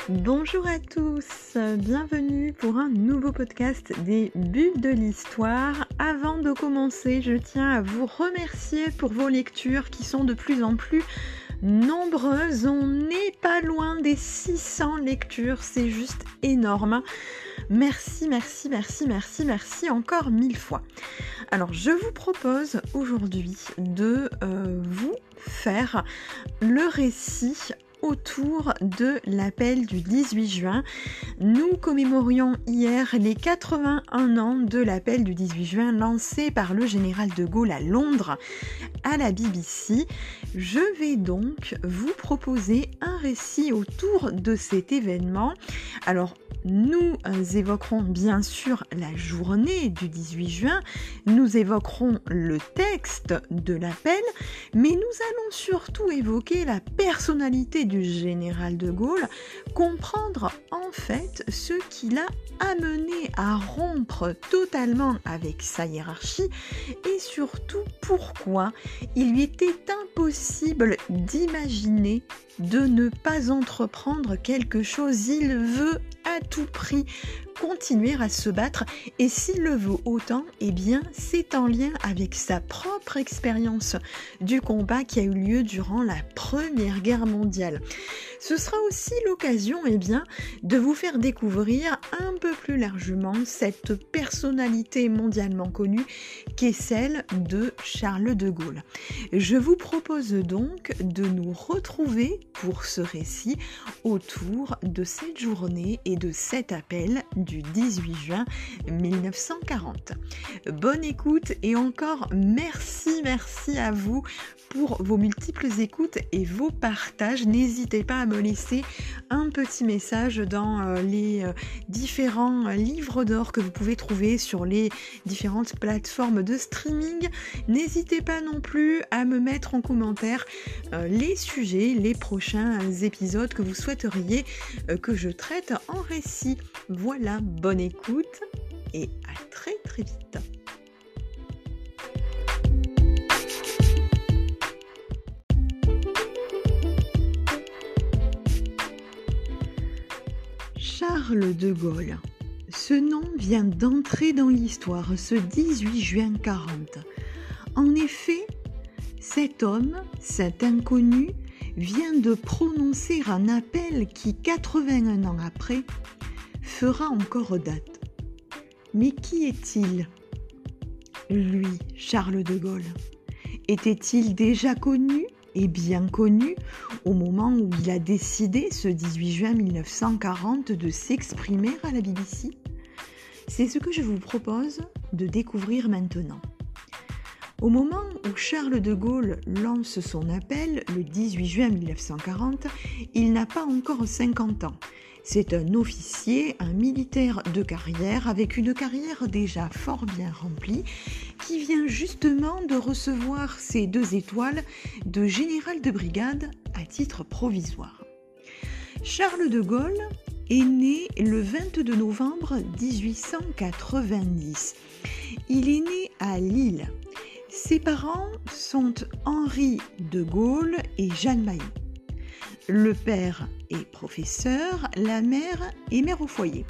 Bonjour à tous, bienvenue pour un nouveau podcast des Bulles de l'Histoire. Avant de commencer, je tiens à vous remercier pour vos lectures qui sont de plus en plus nombreuses. On n'est pas loin des 600 lectures, c'est juste énorme. Merci encore 1000 fois. Alors, je vous propose aujourd'hui de vous faire le récit autour de l'appel du 18 juin. Nous commémorions hier les 81 ans de l'appel du 18 juin lancé par le général de Gaulle à Londres à la BBC. Je vais donc vous proposer un récit autour de cet événement. Alors, nous évoquerons bien sûr la journée du 18 juin, nous évoquerons le texte de l'appel, mais nous allons surtout évoquer la personnalité du général de Gaulle, comprendre en fait ce qui l'a amené à rompre totalement avec sa hiérarchie et surtout pourquoi il lui était impossible d'imaginer de ne pas entreprendre quelque chose. Il veut à tout prix continuer à se battre et s'il le veut autant, eh bien c'est en lien avec sa propre expérience du combat qui a eu lieu durant la Première Guerre mondiale. Ce sera aussi l'occasion de vous faire découvrir un peu plus largement cette personnalité mondialement connue qui est celle de Charles de Gaulle. Je vous propose donc de nous retrouver pour ce récit autour de cette journée et de cet appel du 18 juin 1940. Bonne écoute et encore merci à vous pour vos multiples écoutes et vos partages. N'hésitez pas à me laisser un petit message dans les différents livres d'or que vous pouvez trouver sur les différentes plateformes de streaming. N'hésitez pas non plus à me mettre en commentaire les sujets, les prochains épisodes que vous souhaiteriez que je traite en récit. Voilà, bonne écoute et à très vite. Charles de Gaulle. Ce nom vient d'entrer dans l'histoire ce 18 juin 40. En effet, cet homme, cet inconnu, vient de prononcer un appel qui, 81 ans après, fera encore date. Mais qui est-il? Lui, Charles de Gaulle. Était-il déjà connu et bien connu au moment où il a décidé, ce 18 juin 1940, de s'exprimer à la BBC? C'est ce que je vous propose de découvrir maintenant. Au moment où Charles de Gaulle lance son appel, le 18 juin 1940, il n'a pas encore 50 ans. C'est un officier, un militaire de carrière, avec une carrière déjà fort bien remplie, qui vient justement de recevoir ses 2 étoiles de général de brigade à titre provisoire. Charles de Gaulle est né le 22 novembre 1890. Il est né à Lille. Ses parents sont Henri de Gaulle et Jeanne Maillot. Le père est professeur, la mère est mère au foyer.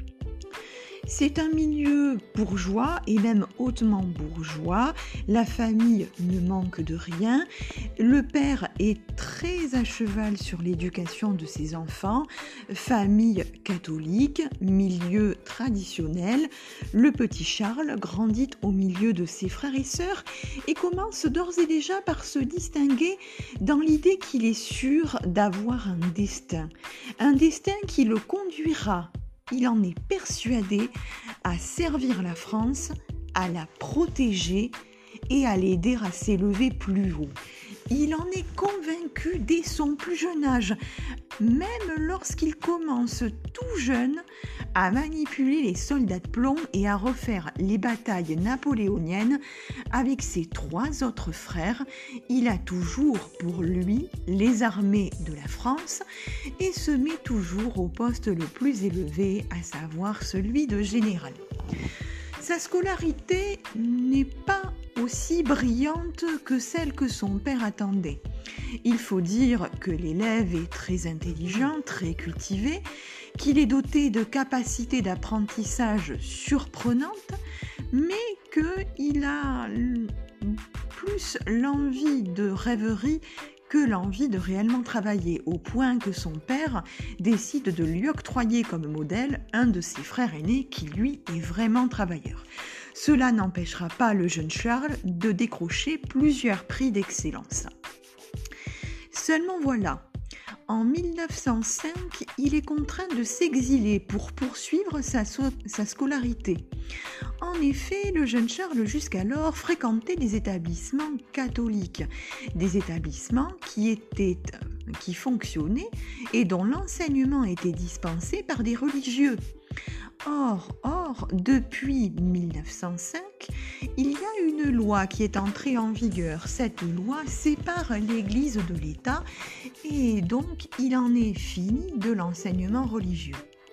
C'est un milieu bourgeois et même hautement bourgeois. La famille ne manque de rien. Le père est très à cheval sur l'éducation de ses enfants. Famille catholique, milieu traditionnel. Le petit Charles grandit au milieu de ses frères et sœurs et commence d'ores et déjà par se distinguer dans l'idée qu'il est sûr d'avoir un destin. Un destin qui le conduira, il en est persuadé, à servir la France, à la protéger et à l'aider à s'élever plus haut. Il en est convaincu dès son plus jeune âge, même lorsqu'il commence tout jeune à manipuler les soldats de plomb et à refaire les batailles napoléoniennes avec ses 3 autres frères. Il a toujours pour lui les armées de la France et se met toujours au poste le plus élevé, à savoir celui de général. Sa scolarité n'est pas aussi brillante que celle que son père attendait. Il faut dire que l'élève est très intelligent, très cultivé, qu'il est doté de capacités d'apprentissage surprenantes, mais qu'il a plus l'envie de rêverie que l'envie de réellement travailler, au point que son père décide de lui octroyer comme modèle un de ses frères aînés qui, lui, est vraiment travailleur. Cela n'empêchera pas le jeune Charles de décrocher plusieurs prix d'excellence. Seulement voilà, en 1905, il est contraint de s'exiler pour poursuivre sa scolarité. En effet, le jeune Charles jusqu'alors fréquentait des établissements catholiques, des établissements qui fonctionnaient et dont l'enseignement était dispensé par des religieux. Or, depuis 1905, il y a une loi qui est entrée en vigueur. Cette loi sépare l'Église de l'État et donc il en est fini de l'enseignement religieux.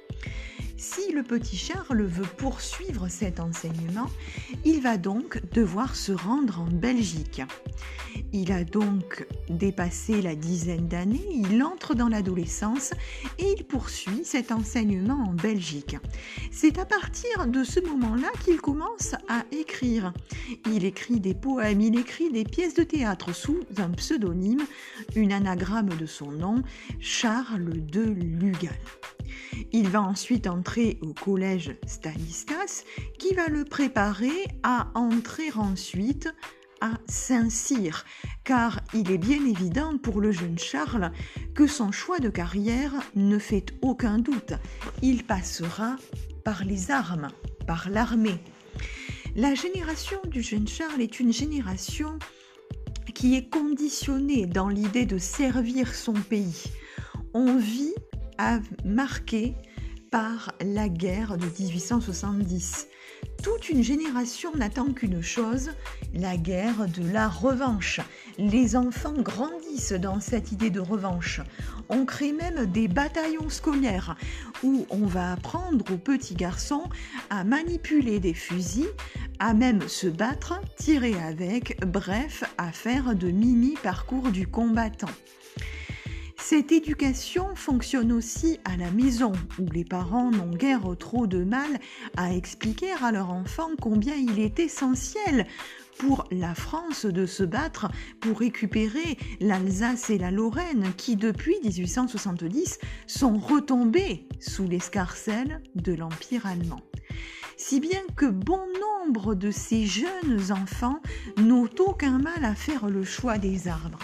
Si le petit Charles veut poursuivre cet enseignement, il va donc devoir se rendre en Belgique. Il a donc dépassé la dizaine d'années, il entre dans l'adolescence et il poursuit cet enseignement en Belgique. C'est à partir de ce moment-là qu'il commence à écrire. Il écrit des poèmes, il écrit des pièces de théâtre sous un pseudonyme, une anagramme de son nom, Charles de Lugal. Il va ensuite entrer au collège Stanislas qui va le préparer à entrer ensuite à Saint-Cyr, car il est bien évident pour le jeune Charles que son choix de carrière ne fait aucun doute. Il passera par les armes, par l'armée. La génération du jeune Charles est une génération qui est conditionnée dans l'idée de servir son pays. On vit marqué par la guerre de 1870. Toute une génération n'attend qu'une chose, la guerre de la revanche. Les enfants grandissent dans cette idée de revanche. On crée même des bataillons scolaires où on va apprendre aux petits garçons à manipuler des fusils, à même se battre, tirer avec, bref, à faire de mini-parcours du combattant. Cette éducation fonctionne aussi à la maison, où les parents n'ont guère trop de mal à expliquer à leur enfant combien il est essentiel pour la France de se battre pour récupérer l'Alsace et la Lorraine qui, depuis 1870, sont retombées sous l'escarcelle de l'Empire allemand. Si bien que bon nombre de ces jeunes enfants n'ont aucun mal à faire le choix des armes.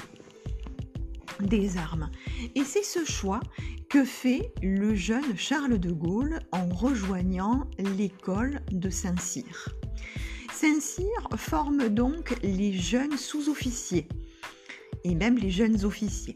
Et c'est ce choix que fait le jeune Charles de Gaulle en rejoignant l'école de Saint-Cyr. Saint-Cyr forme donc les jeunes sous-officiers et même les jeunes officiers.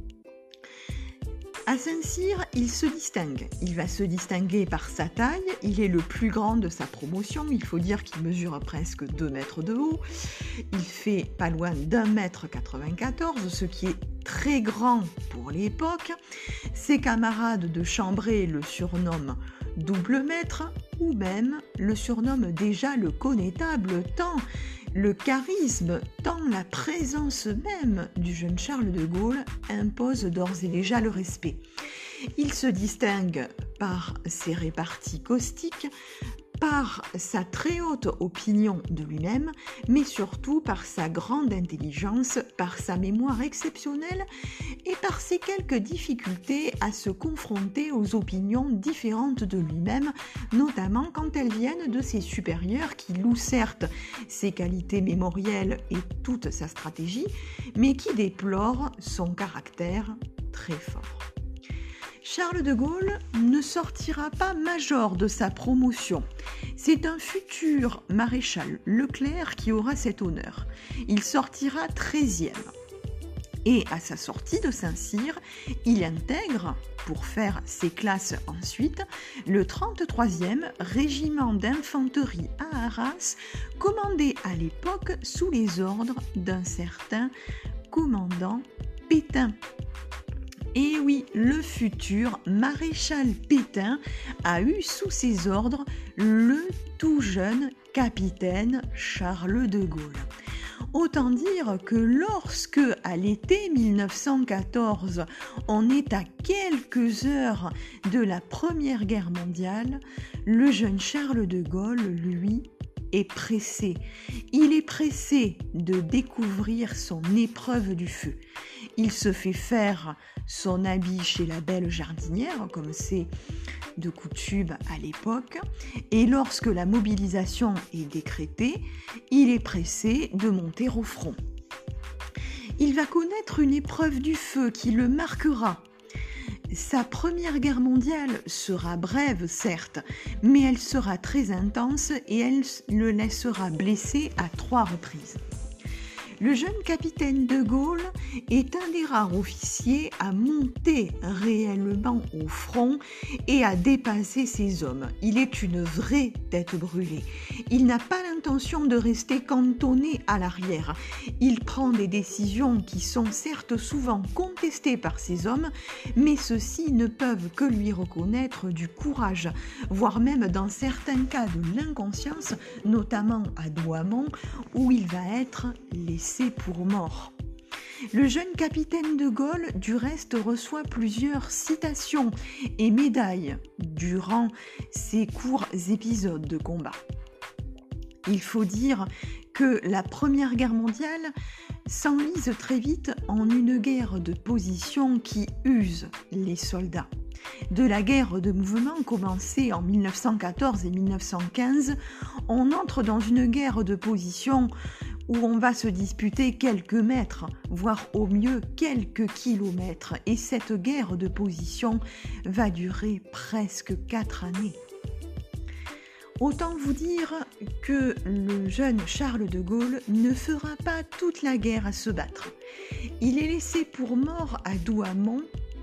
À Saint-Cyr, il se distingue. Il va se distinguer par sa taille. Il est le plus grand de sa promotion. Il faut dire qu'il mesure presque 2 mètres de haut. Il fait pas loin d'1,94 m, ce qui est très grand pour l'époque. Ses camarades de chambrée le surnomment double maître ou même le surnomment déjà le connétable tant le charisme, tant la présence même du jeune Charles de Gaulle impose d'ores et déjà le respect. Il se distingue par ses réparties caustiques, par sa très haute opinion de lui-même, mais surtout par sa grande intelligence, par sa mémoire exceptionnelle et par ses quelques difficultés à se confronter aux opinions différentes de lui-même, notamment quand elles viennent de ses supérieurs qui louent certes ses qualités mémorielles et toute sa stratégie, mais qui déplorent son caractère très fort. Charles de Gaulle ne sortira pas major de sa promotion. C'est un futur maréchal Leclerc qui aura cet honneur. Il sortira 13e. Et à sa sortie de Saint-Cyr, il intègre, pour faire ses classes ensuite, le 33e régiment d'infanterie à Arras, commandé à l'époque sous les ordres d'un certain commandant Pétain. Et oui, le futur maréchal Pétain a eu sous ses ordres le tout jeune capitaine Charles de Gaulle. Autant dire que lorsque, à l'été 1914, on est à quelques heures de la Première Guerre mondiale, le jeune Charles de Gaulle, lui, est pressé. Il est pressé de découvrir son épreuve du feu. Il se fait faire son habit chez la belle jardinière, comme c'est de coutume à l'époque, et lorsque la mobilisation est décrétée, il est pressé de monter au front. Il va connaître une épreuve du feu qui le marquera. Sa Première Guerre mondiale sera brève, certes, mais elle sera très intense et elle le laissera blessé à 3 reprises. Le jeune capitaine de Gaulle est un des rares officiers à monter réellement au front et à dépasser ses hommes. Il est une vraie tête brûlée. Il n'a pas l'intention de rester cantonné à l'arrière. Il prend des décisions qui sont certes souvent contestées par ses hommes, mais ceux-ci ne peuvent que lui reconnaître du courage, voire même dans certains cas de l'inconscience, notamment à Douaumont, où il va être laissé pour mort. Le jeune capitaine de Gaulle, du reste, reçoit plusieurs citations et médailles durant ces courts épisodes de combat. Il faut dire que la Première Guerre mondiale s'enlise très vite en une guerre de position qui use les soldats. De la guerre de mouvement commencée en 1914 et 1915, on entre dans une guerre de position où on va se disputer quelques mètres, voire au mieux quelques kilomètres. Et cette guerre de position va durer presque 4 années. Autant vous dire que le jeune Charles de Gaulle ne fera pas toute la guerre à se battre. Il est laissé pour mort à Douaumont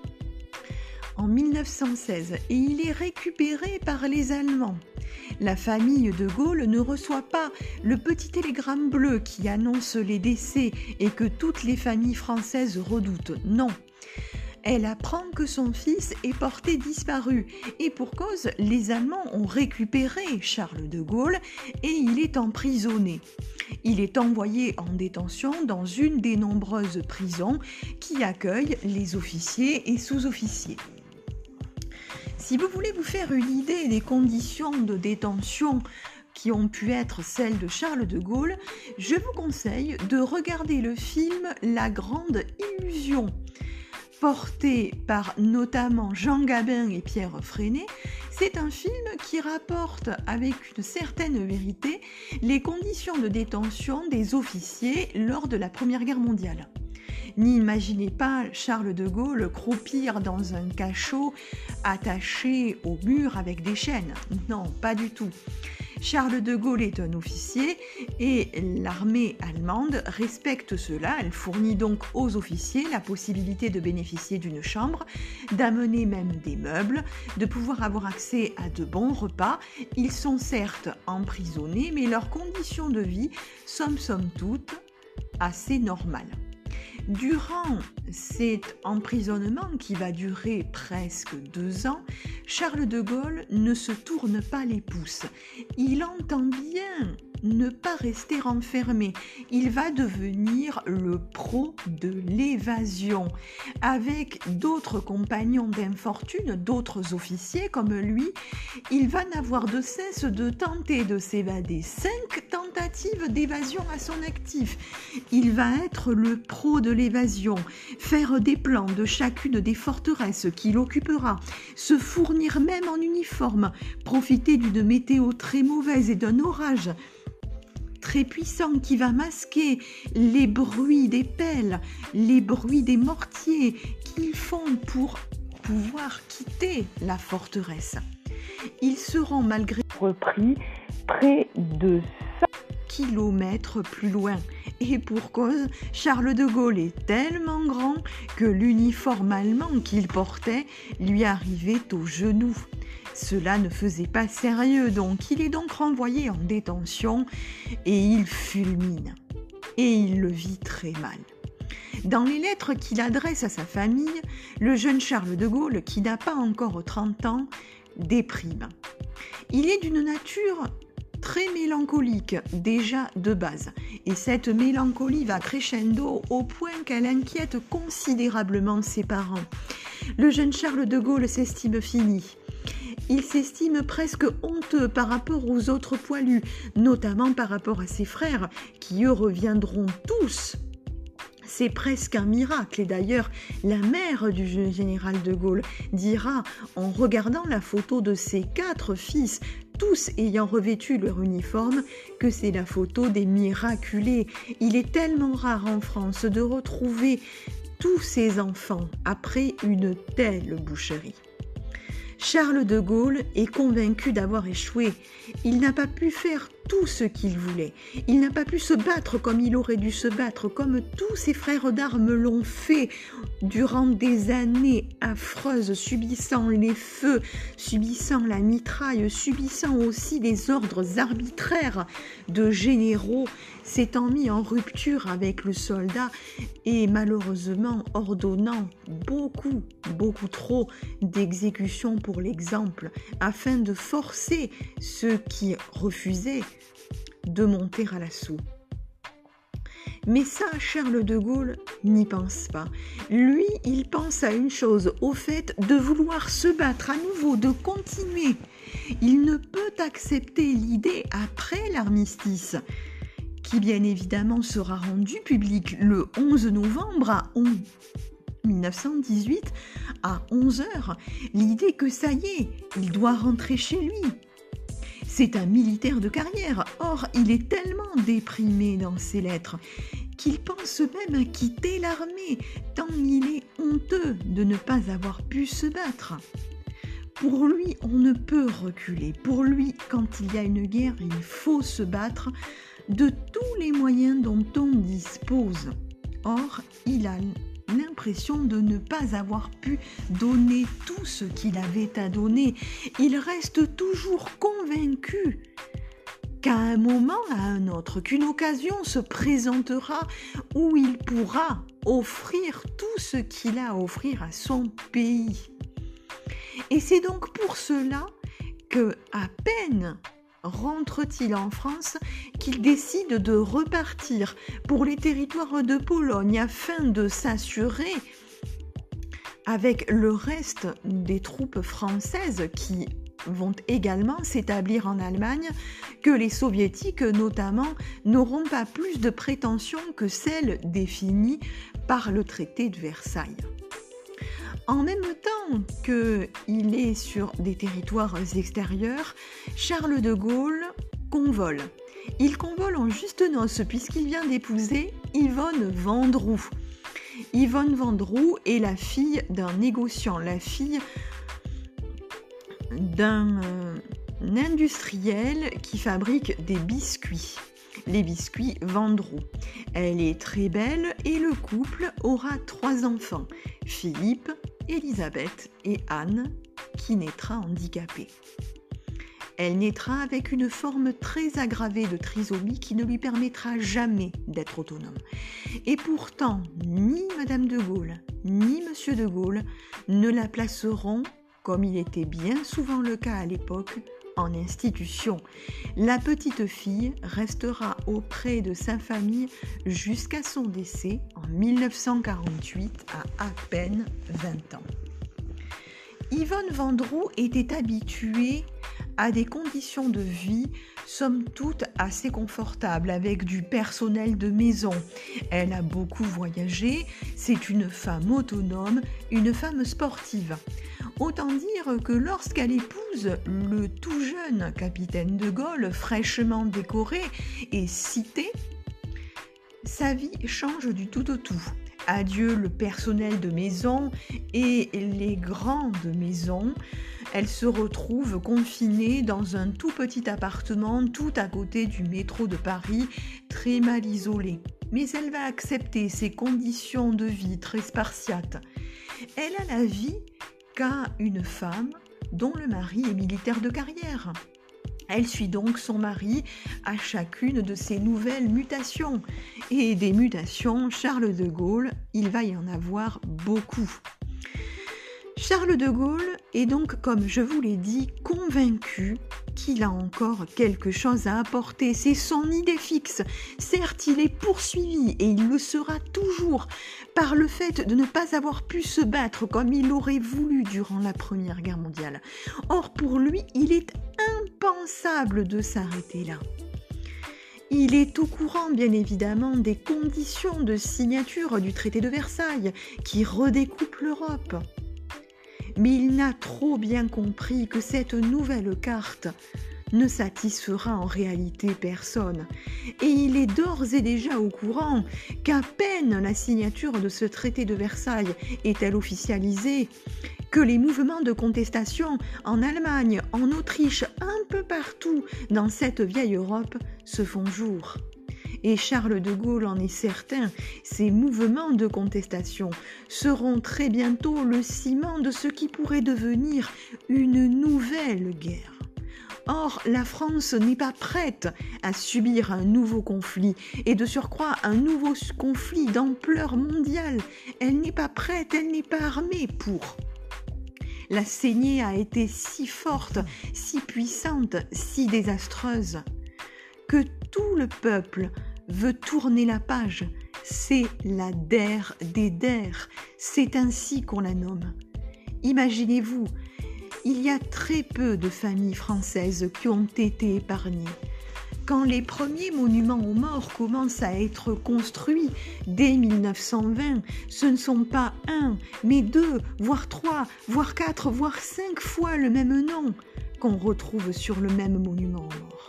en 1916 et il est récupéré par les Allemands. La famille de Gaulle ne reçoit pas le petit télégramme bleu qui annonce les décès et que toutes les familles françaises redoutent. Non. Elle apprend que son fils est porté disparu et pour cause, les Allemands ont récupéré Charles de Gaulle et il est emprisonné. Il est envoyé en détention dans une des nombreuses prisons qui accueillent les officiers et sous-officiers. Si vous voulez vous faire une idée des conditions de détention qui ont pu être celles de Charles de Gaulle, je vous conseille de regarder le film La Grande Illusion, porté par notamment Jean Gabin et Pierre Freinet. C'est un film qui rapporte avec une certaine vérité les conditions de détention des officiers lors de la Première Guerre mondiale. N'imaginez pas Charles de Gaulle croupir dans un cachot attaché au mur avec des chaînes. Non, pas du tout. Charles de Gaulle est un officier et l'armée allemande respecte cela. Elle fournit donc aux officiers la possibilité de bénéficier d'une chambre, d'amener même des meubles, de pouvoir avoir accès à de bons repas. Ils sont certes emprisonnés, mais leurs conditions de vie sont somme toute assez normales. Durant cet emprisonnement qui va durer presque 2 ans, Charles de Gaulle ne se tourne pas les pouces. Il entend bien ne pas rester enfermé. Il va devenir le pro de l'évasion. Avec d'autres compagnons d'infortune, d'autres officiers comme lui, il va n'avoir de cesse de tenter de s'évader. 5 tentatives d'évasion à son actif. Il va être le pro de l'évasion, faire des plans de chacune des forteresses qu'il occupera, se fournir même en uniforme, profiter d'une météo très mauvaise et d'un orage très puissant qui va masquer les bruits des pelles, les bruits des mortiers qu'ils font pour pouvoir quitter la forteresse. Ils seront malgré repris près de 100 kilomètres plus loin. Et pour cause, Charles de Gaulle est tellement grand que l'uniforme allemand qu'il portait lui arrivait aux genoux. Cela ne faisait pas sérieux, donc il est donc renvoyé en détention et il fulmine. Et il le vit très mal. Dans les lettres qu'il adresse à sa famille, le jeune Charles de Gaulle, qui n'a pas encore 30 ans, déprime. Il est d'une nature très mélancolique déjà de base. Et cette mélancolie va crescendo au point qu'elle inquiète considérablement ses parents. Le jeune Charles de Gaulle s'estime fini. Il s'estime presque honteux par rapport aux autres poilus, notamment par rapport à ses frères, qui eux reviendront tous. C'est presque un miracle, et d'ailleurs la mère du général de Gaulle dira, en regardant la photo de ses 4 fils, tous ayant revêtu leur uniforme, que c'est la photo des miraculés. Il est tellement rare en France de retrouver tous ces enfants après une telle boucherie. Charles de Gaulle est convaincu d'avoir échoué. Il n'a pas pu faire tout ce qu'il voulait. Il n'a pas pu se battre comme il aurait dû se battre, comme tous ses frères d'armes l'ont fait durant des années affreuses, subissant les feux, subissant la mitraille, subissant aussi les ordres arbitraires de généraux, s'étant mis en rupture avec le soldat et malheureusement ordonnant beaucoup trop d'exécutions pour l'exemple, afin de forcer ceux qui refusaient de monter à l'assaut. Mais ça, Charles de Gaulle n'y pense pas. Lui, il pense à une chose, au fait de vouloir se battre à nouveau, de continuer. Il ne peut accepter l'idée après l'armistice, qui bien évidemment sera rendu public le 11 novembre 1918 à 11h, l'idée que ça y est, il doit rentrer chez lui. C'est un militaire de carrière, or il est tellement déprimé dans ses lettres qu'il pense même à quitter l'armée, tant il est honteux de ne pas avoir pu se battre. Pour lui, on ne peut reculer. Pour lui, quand il y a une guerre, il faut se battre de tous les moyens dont on dispose. Or, il a l'impression de ne pas avoir pu donner tout ce qu'il avait à donner. Il reste toujours convaincu qu'à un moment, à un autre, qu'une occasion se présentera où il pourra offrir tout ce qu'il a à offrir à son pays. Et c'est donc pour cela que, à peine rentre-t-il en France, qu'il décide de repartir pour les territoires de Pologne afin de s'assurer, avec le reste des troupes françaises qui vont également s'établir en Allemagne, que les soviétiques notamment n'auront pas plus de prétentions que celles définies par le traité de Versailles. En même temps qu'il est sur des territoires extérieurs, Charles de Gaulle convole. Il convole en juste noces puisqu'il vient d'épouser Yvonne Vendroux. Yvonne Vendroux est la fille d'un négociant, la fille d'un industriel qui fabrique des biscuits. Les biscuits Vendroux. Elle est très belle et le couple aura 3 enfants, Philippe, Élisabeth et Anne, qui naîtra handicapée. Elle naîtra avec une forme très aggravée de trisomie qui ne lui permettra jamais d'être autonome. Et pourtant, ni Madame de Gaulle, ni Monsieur de Gaulle ne la placeront, comme il était bien souvent le cas à l'époque, en institution. La petite fille restera auprès de sa famille jusqu'à son décès en 1948 à peine 20 ans. Yvonne Vendroux était habituée à des conditions de vie somme toute assez confortables avec du personnel de maison. Elle a beaucoup voyagé, c'est une femme autonome, une femme sportive. Autant dire que lorsqu'elle épouse le tout jeune capitaine de Gaulle, fraîchement décoré et cité, sa vie change du tout au tout. Adieu le personnel de maison et les grandes maisons. Elle se retrouve confinée dans un tout petit appartement tout à côté du métro de Paris, très mal isolé. Mais elle va accepter ces conditions de vie très spartiates. Elle a la vie qu'a une femme dont le mari est militaire de carrière. Elle suit donc son mari à chacune de ses nouvelles mutations. Et des mutations, Charles de Gaulle, il va y en avoir beaucoup. Charles de Gaulle est donc, comme je vous l'ai dit, convaincu qu'il a encore quelque chose à apporter. C'est son idée fixe. Certes, il est poursuivi et il le sera toujours par le fait de ne pas avoir pu se battre comme il aurait voulu durant la Première Guerre mondiale. Or, pour lui, il est impensable de s'arrêter là. Il est au courant, bien évidemment, des conditions de signature du traité de Versailles qui redécoupe l'Europe. Mais il n'a trop bien compris que cette nouvelle carte ne satisfera en réalité personne. Et il est d'ores et déjà au courant qu'à peine la signature de ce traité de Versailles est-elle officialisée, que les mouvements de contestation en Allemagne, en Autriche, un peu partout dans cette vieille Europe se font jour. Et Charles de Gaulle en est certain, ces mouvements de contestation seront très bientôt le ciment de ce qui pourrait devenir une nouvelle guerre. Or, la France n'est pas prête à subir un nouveau conflit, et de surcroît un nouveau conflit d'ampleur mondiale. Elle n'est pas prête, elle n'est pas armée pour. La saignée a été si forte, si puissante, si désastreuse, que tout le peuple veut tourner la page. C'est la der des der, c'est ainsi qu'on la nomme. Imaginez-vous, il y a très peu de familles françaises qui ont été épargnées. Quand les premiers monuments aux morts commencent à être construits dès 1920, ce ne sont pas un, mais 2, voire 3, voire 4, voire 5 fois le même nom qu'on retrouve sur le même monument aux morts.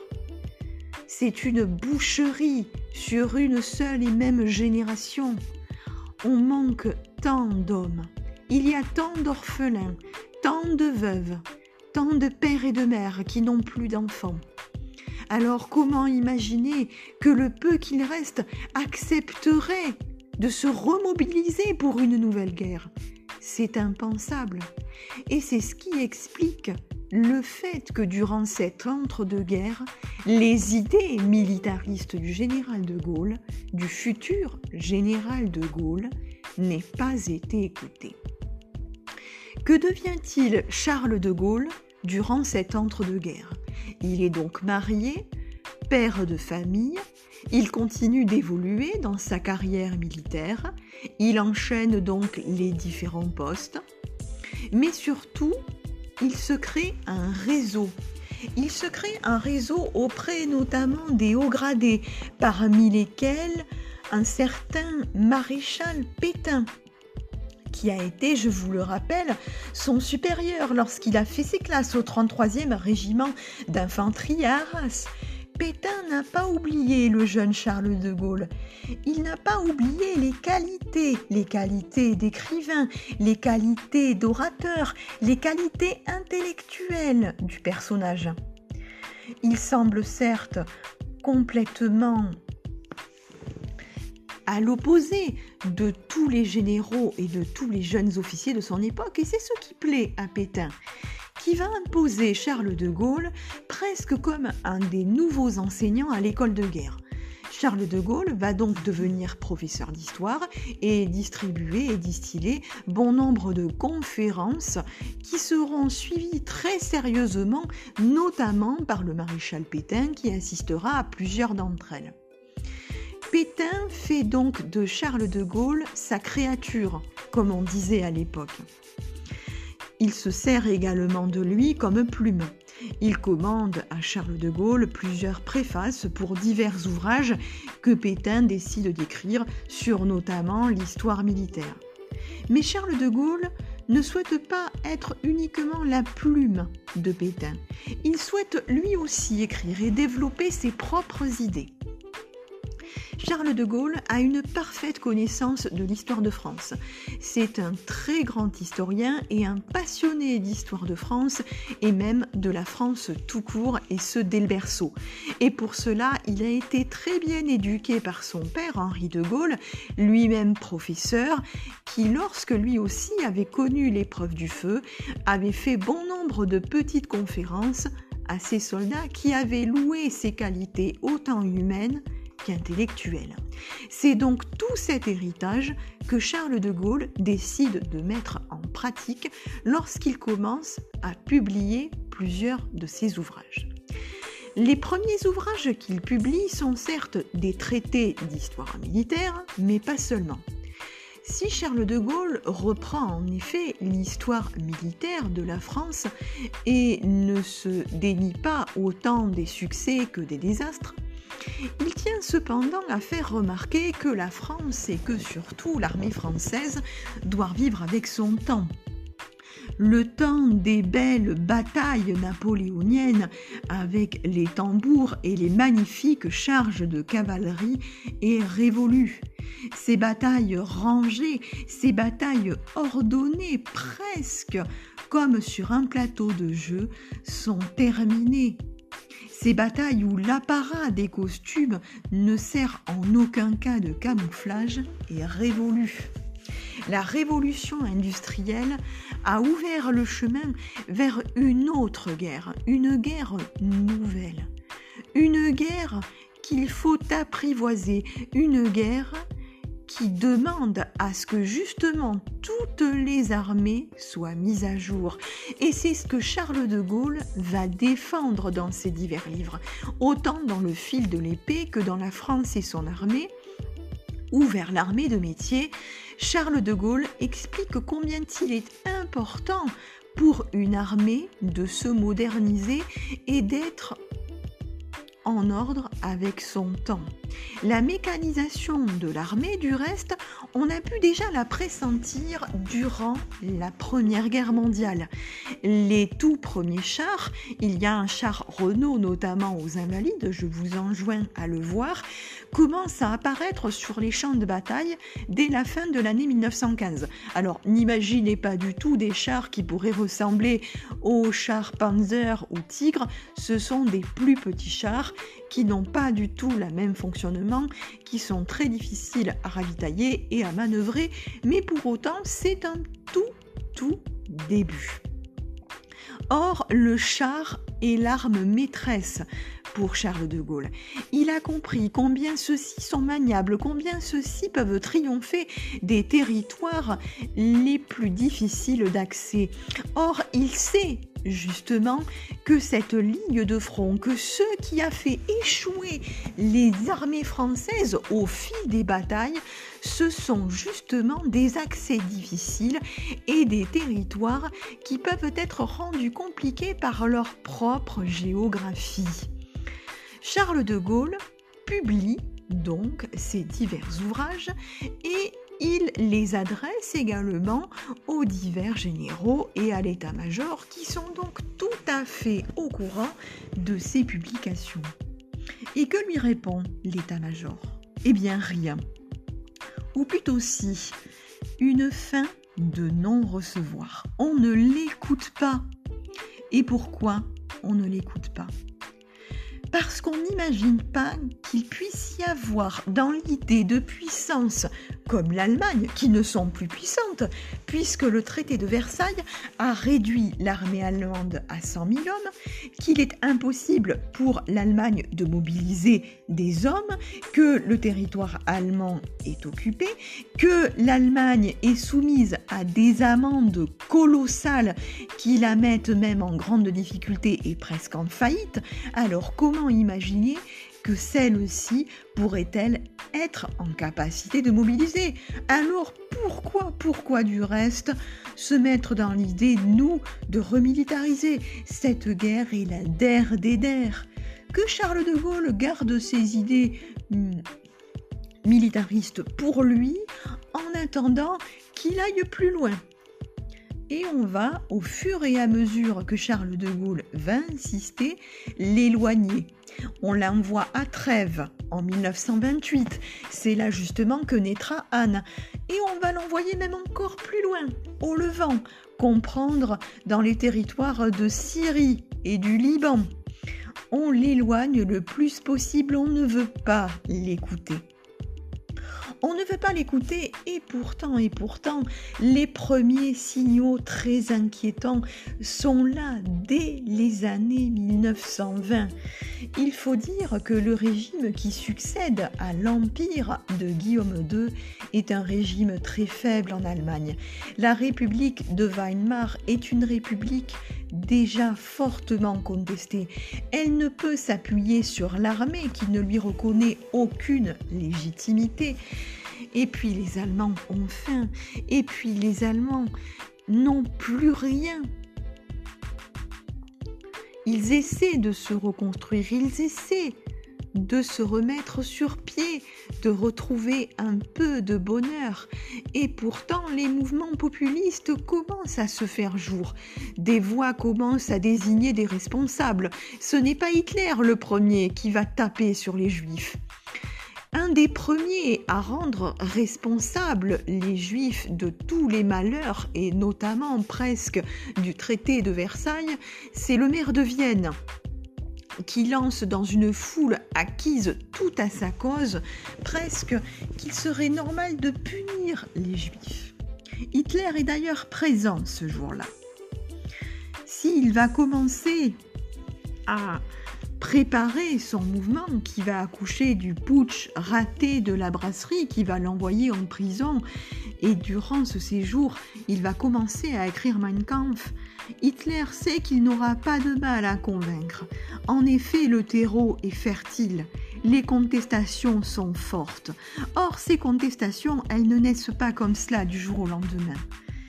C'est une boucherie sur une seule et même génération. On manque tant d'hommes, il y a tant d'orphelins, tant de veuves, tant de pères et de mères qui n'ont plus d'enfants. Alors comment imaginer que le peu qu'il reste accepterait de se remobiliser pour une nouvelle guerre? C'est impensable. Et c'est ce qui explique le fait que durant cet entre-deux-guerres, les idées militaristes du général de Gaulle, du futur général de Gaulle, n'aient pas été écoutées. Que devient-il Charles de Gaulle durant cet entre-deux-guerres? Il est donc marié, père de famille, il continue d'évoluer dans sa carrière militaire, il enchaîne donc les différents postes, mais surtout, il se crée un réseau. Il se crée un réseau auprès notamment des hauts gradés, parmi lesquels un certain maréchal Pétain, qui a été, je vous le rappelle, son supérieur lorsqu'il a fait ses classes au 33e régiment d'infanterie à Arras. Pétain n'a pas oublié le jeune Charles de Gaulle. Il n'a pas oublié les qualités d'écrivain, les qualités d'orateur, les qualités intellectuelles du personnage. Il semble certes complètement à l'opposé de tous les généraux et de tous les jeunes officiers de son époque, et c'est ce qui plaît à Pétain, qui va imposer Charles de Gaulle presque comme un des nouveaux enseignants à l'école de guerre. Charles de Gaulle va donc devenir professeur d'histoire et distribuer et distiller bon nombre de conférences qui seront suivies très sérieusement, notamment par le maréchal Pétain qui assistera à plusieurs d'entre elles. Pétain fait donc de Charles de Gaulle sa créature, comme on disait à l'époque. Il se sert également de lui comme plume. Il commande à Charles de Gaulle plusieurs préfaces pour divers ouvrages que Pétain décide d'écrire sur notamment l'histoire militaire. Mais Charles de Gaulle ne souhaite pas être uniquement la plume de Pétain. Il souhaite lui aussi écrire et développer ses propres idées. Charles de Gaulle a une parfaite connaissance de l'histoire de France. C'est un très grand historien et un passionné d'histoire de France et même de la France tout court, et ce dès le berceau. Et pour cela, il a été très bien éduqué par son père Henri de Gaulle, lui-même professeur, qui lorsque lui aussi avait connu l'épreuve du feu, avait fait bon nombre de petites conférences à ses soldats qui avaient loué ses qualités autant humaines qu'intellectuelle. C'est donc tout cet héritage que Charles de Gaulle décide de mettre en pratique lorsqu'il commence à publier plusieurs de ses ouvrages. Les premiers ouvrages qu'il publie sont certes des traités d'histoire militaire, mais pas seulement. Si Charles de Gaulle reprend en effet l'histoire militaire de la France et ne se dénie pas autant des succès que des désastres, il tient cependant à faire remarquer que la France et que surtout l'armée française doit vivre avec son temps. Le temps des belles batailles napoléoniennes avec les tambours et les magnifiques charges de cavalerie est révolu. Ces batailles rangées, ces batailles ordonnées presque comme sur un plateau de jeu sont terminées. Ces batailles où l'apparat des costumes ne sert en aucun cas de camouflage est révolu. La révolution industrielle a ouvert le chemin vers une autre guerre, une guerre nouvelle, une guerre qu'il faut apprivoiser, une guerre qui demande à ce que justement toutes les armées soient mises à jour. Et c'est ce que Charles de Gaulle va défendre dans ses divers livres, autant dans Le fil de l'épée que dans La France et son armée, ou vers l'armée de métier. Charles de Gaulle explique combien il est important pour une armée de se moderniser et d'être en ordre avec son temps. La mécanisation de l'armée, du reste, on a pu déjà la pressentir durant la Première Guerre mondiale. Les tout premiers chars, il y a un char Renault notamment aux Invalides, je vous enjoins à le voir, commencent à apparaître sur les champs de bataille dès la fin de l'année 1915. Alors n'imaginez pas du tout des chars qui pourraient ressembler aux chars Panzer ou Tigre, ce sont des plus petits chars qui n'ont pas du tout le même fonctionnement, qui sont très difficiles à ravitailler et à manœuvrer, mais pour autant c'est un tout début. Or, le char est l'arme maîtresse pour Charles de Gaulle. Il a compris combien ceux-ci sont maniables, combien ceux-ci peuvent triompher des territoires les plus difficiles d'accès. Or, il sait justement que cette ligne de front, que ce qui a fait échouer les armées françaises au fil des batailles, ce sont justement des accès difficiles et des territoires qui peuvent être rendus compliqués par leur propre géographie. Charles de Gaulle publie donc ses divers ouvrages et il les adresse également aux divers généraux et à l'état-major qui sont donc tout à fait au courant de ces publications. Et que lui répond l'état-major ? Eh bien rien. Ou plutôt si, une fin de non-recevoir. On ne l'écoute pas. Et pourquoi on ne l'écoute pas ? Parce qu'on n'imagine pas qu'il puisse y avoir dans l'idée de puissances comme l'Allemagne, qui ne sont plus puissantes, puisque le traité de Versailles a réduit l'armée allemande à 100 000 hommes, qu'il est impossible pour l'Allemagne de mobiliser des hommes, que le territoire allemand est occupé, que l'Allemagne est soumise à des amendes colossales qui la mettent même en grande difficulté et presque en faillite. Alors comment imaginer que celle-ci pourrait-elle être en capacité de mobiliser ? Alors pourquoi du reste se mettre dans l'idée, nous, de remilitariser ? Cette guerre est la der des der. Que Charles de Gaulle garde ses idées militaristes pour lui, en attendant qu'il aille plus loin. Et on va, au fur et à mesure que Charles de Gaulle va insister, l'éloigner. On l'envoie à Trèves en 1928. C'est là justement que naîtra Anne. Et on va l'envoyer même encore plus loin, au Levant, comprendre dans les territoires de Syrie et du Liban. On l'éloigne le plus possible, on ne veut pas l'écouter. On ne veut pas l'écouter et pourtant, les premiers signaux très inquiétants sont là dès les années 1920. Il faut dire que le régime qui succède à l'empire de Guillaume II est un régime très faible en Allemagne. La République de Weimar est une république déjà fortement contestée. Elle ne peut s'appuyer sur l'armée qui ne lui reconnaît aucune légitimité. Et puis les Allemands ont faim. Et puis les Allemands n'ont plus rien. Ils essaient de se reconstruire, ils essaient de se remettre sur pied, de retrouver un peu de bonheur. Et pourtant, les mouvements populistes commencent à se faire jour. Des voix commencent à désigner des responsables. Ce n'est pas Hitler le premier qui va taper sur les Juifs. Un des premiers à rendre responsables les Juifs de tous les malheurs, et notamment presque du traité de Versailles, c'est le maire de Vienne, qui lance dans une foule acquise tout à sa cause, presque qu'il serait normal de punir les Juifs. Hitler est d'ailleurs présent ce jour-là. S'il va commencer à préparer son mouvement qui va accoucher du putsch raté de la brasserie qui va l'envoyer en prison, et durant ce séjour, il va commencer à écrire Mein Kampf. Hitler sait qu'il n'aura pas de mal à convaincre. En effet, le terreau est fertile. Les contestations sont fortes. Or, ces contestations, elles ne naissent pas comme cela du jour au lendemain.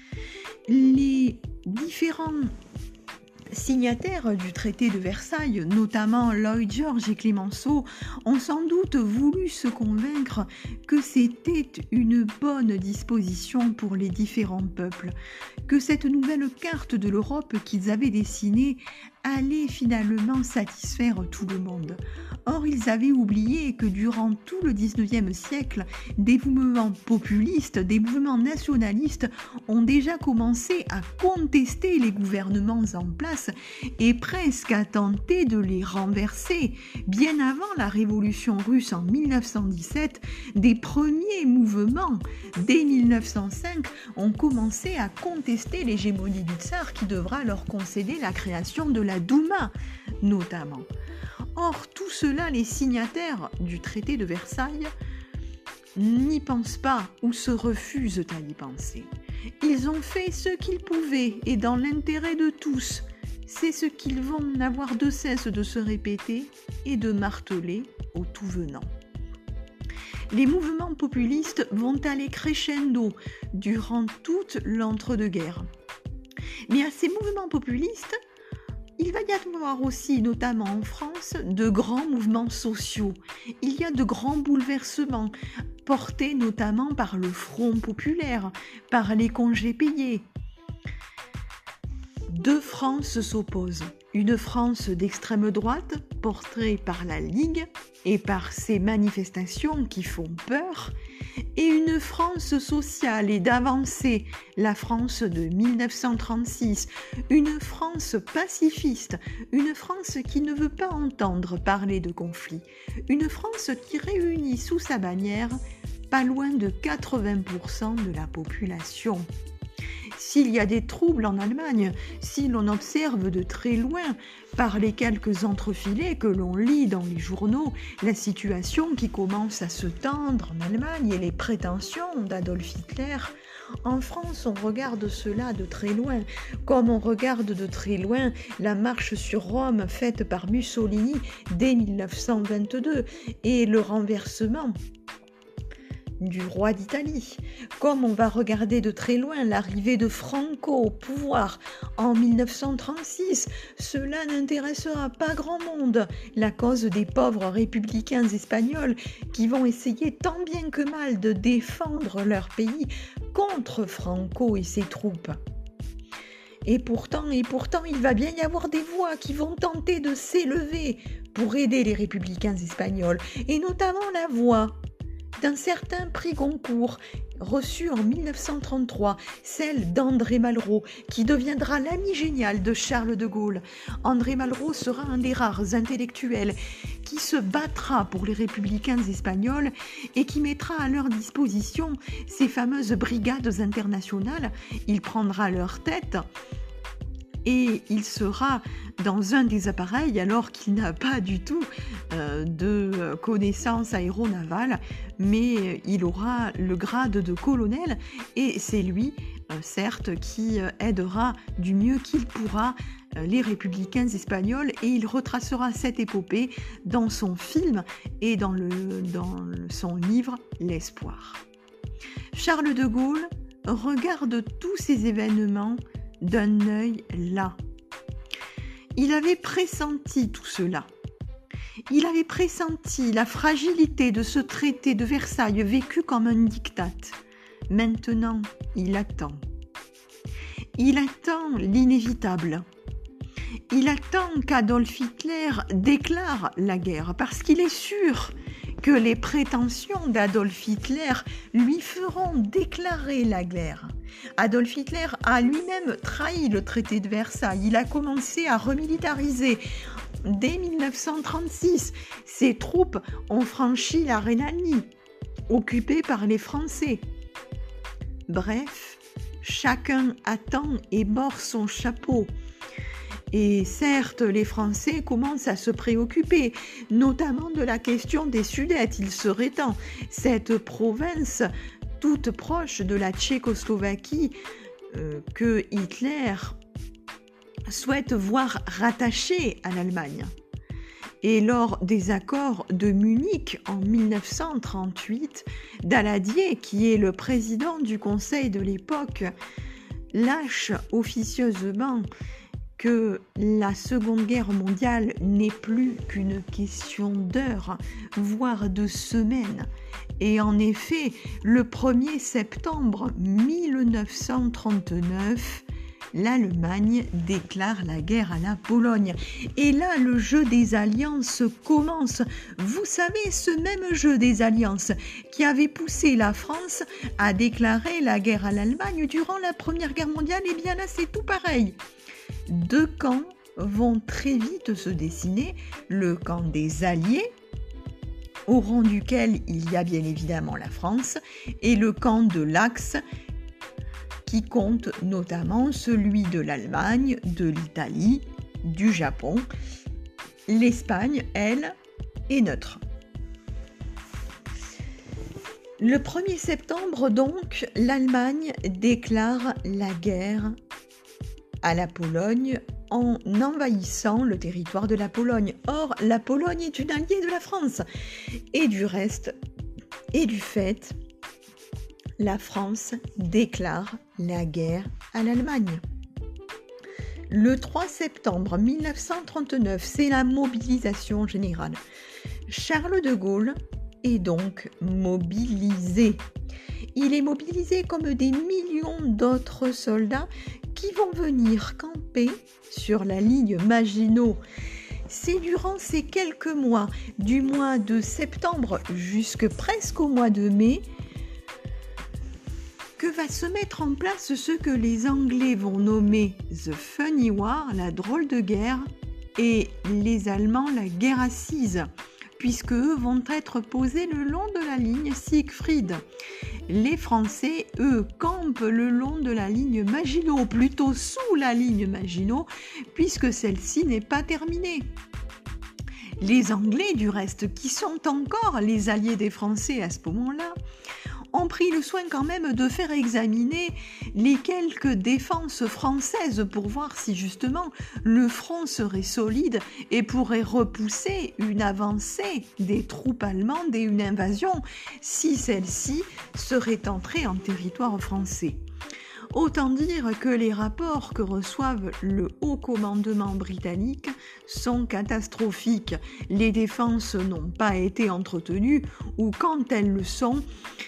Les différents signataires du traité de Versailles, notamment Lloyd George et Clemenceau, ont sans doute voulu se convaincre que c'était une bonne disposition pour les différents peuples, que cette nouvelle carte de l'Europe qu'ils avaient dessinée allait finalement satisfaire tout le monde. Or, ils avaient oublié que durant tout le XIXe siècle, des mouvements populistes, des mouvements nationalistes ont déjà commencé à contester les gouvernements en place et presque à tenter de les renverser. Bien avant la révolution russe en 1917, des premiers mouvements, dès 1905, ont commencé à contester l'hégémonie du tsar qui devra leur concéder la création de la Douma, notamment. Or, tout cela, les signataires du traité de Versailles n'y pensent pas ou se refusent à y penser. Ils ont fait ce qu'ils pouvaient et dans l'intérêt de tous. C'est ce qu'ils vont n'avoir de cesse de se répéter et de marteler au tout venant. Les mouvements populistes vont aller crescendo durant toute l'entre-deux-guerres. Mais à ces mouvements populistes, il va y avoir aussi, notamment en France, de grands mouvements sociaux. Il y a de grands bouleversements, portés notamment par le Front populaire, par les congés payés. Deux France s'opposent. Une France d'extrême droite, portée par la Ligue et par ses manifestations qui font peur, et une France sociale et d'avancée, la France de 1936, une France pacifiste, une France qui ne veut pas entendre parler de conflit, une France qui réunit sous sa bannière pas loin de 80% de la population. S'il y a des troubles en Allemagne, si l'on observe de très loin, par les quelques entrefilets que l'on lit dans les journaux, la situation qui commence à se tendre en Allemagne et les prétentions d'Adolf Hitler, en France, on regarde cela de très loin, comme on regarde de très loin la marche sur Rome faite par Mussolini dès 1922 et le renversement du roi d'Italie, comme on va regarder de très loin l'arrivée de Franco au pouvoir en 1936. Cela n'intéressera pas grand monde, la cause des pauvres républicains espagnols qui vont essayer tant bien que mal de défendre leur pays contre Franco et ses troupes. Et pourtant, il va bien y avoir des voix qui vont tenter de s'élever pour aider les républicains espagnols, et notamment la voix d'un certain prix Goncourt, reçu en 1933, celle d'André Malraux, qui deviendra l'ami génial de Charles de Gaulle. André Malraux sera un des rares intellectuels qui se battra pour les républicains espagnols et qui mettra à leur disposition ces fameuses brigades internationales. Il prendra leur tête et il sera dans un des appareils alors qu'il n'a pas du tout de connaissances aéronavales, mais il aura le grade de colonel et c'est lui, certes, qui aidera du mieux qu'il pourra les républicains espagnols et il retracera cette épopée dans son film et dans son livre L'Espoir. Charles de Gaulle regarde tous ces événements d'un œil las. Il avait pressenti tout cela. Il avait pressenti la fragilité de ce traité de Versailles vécu comme un diktat. Maintenant, il attend. Il attend l'inévitable. Il attend qu'Adolf Hitler déclare la guerre parce qu'il est sûr que les prétentions d'Adolf Hitler lui feront déclarer la guerre. Adolf Hitler a lui-même trahi le traité de Versailles. Il a commencé à remilitariser. Dès 1936, ses troupes ont franchi la Rhénanie, occupée par les Français. Bref, chacun attend et mord son chapeau. Et certes, les Français commencent à se préoccuper, notamment de la question des Sudètes. Il serait temps. Cette province, toute proche de la Tchécoslovaquie, que Hitler souhaite voir rattachée à l'Allemagne. Et lors des accords de Munich en 1938, Daladier, qui est le président du Conseil de l'époque, lâche officieusement que la Seconde Guerre mondiale n'est plus qu'une question d'heures, voire de semaines. Et en effet, le 1er septembre 1939, l'Allemagne déclare la guerre à la Pologne. Et là, le jeu des alliances commence. Vous savez, ce même jeu des alliances qui avait poussé la France à déclarer la guerre à l'Allemagne durant la Première Guerre mondiale, et bien là, c'est tout pareil. Deux camps vont très vite se dessiner, le camp des Alliés, au rang duquel il y a bien évidemment la France, et le camp de l'Axe, qui compte notamment celui de l'Allemagne, de l'Italie, du Japon. L'Espagne, elle, est neutre. Le 1er septembre, donc, l'Allemagne déclare la guerre à la Pologne en envahissant le territoire de la Pologne. Or, la Pologne est une alliée de la France. Et du reste, et du fait, la France déclare la guerre à l'Allemagne. Le 3 septembre 1939, c'est la mobilisation générale. Charles de Gaulle est donc mobilisé. Il est mobilisé comme des millions d'autres soldats qui vont venir camper sur la ligne Maginot. C'est durant ces quelques mois, du mois de septembre jusque presque au mois de mai, que va se mettre en place ce que les Anglais vont nommer The Funny War, la drôle de guerre, et les Allemands la guerre assise, puisque eux vont être posés le long de la ligne Siegfried. Les Français, eux, campent le long de la ligne Maginot, plutôt sous la ligne Maginot, puisque celle-ci n'est pas terminée. Les Anglais, du reste, qui sont encore les alliés des Français à ce moment-là, ont pris le soin quand même de faire examiner les quelques défenses françaises pour voir si justement le front serait solide et pourrait repousser une avancée des troupes allemandes et une invasion si celle-ci serait entrée en territoire français. Autant dire que les rapports que reçoivent le haut commandement britannique sont catastrophiques. Les défenses n'ont pas été entretenues ou quand elles le sont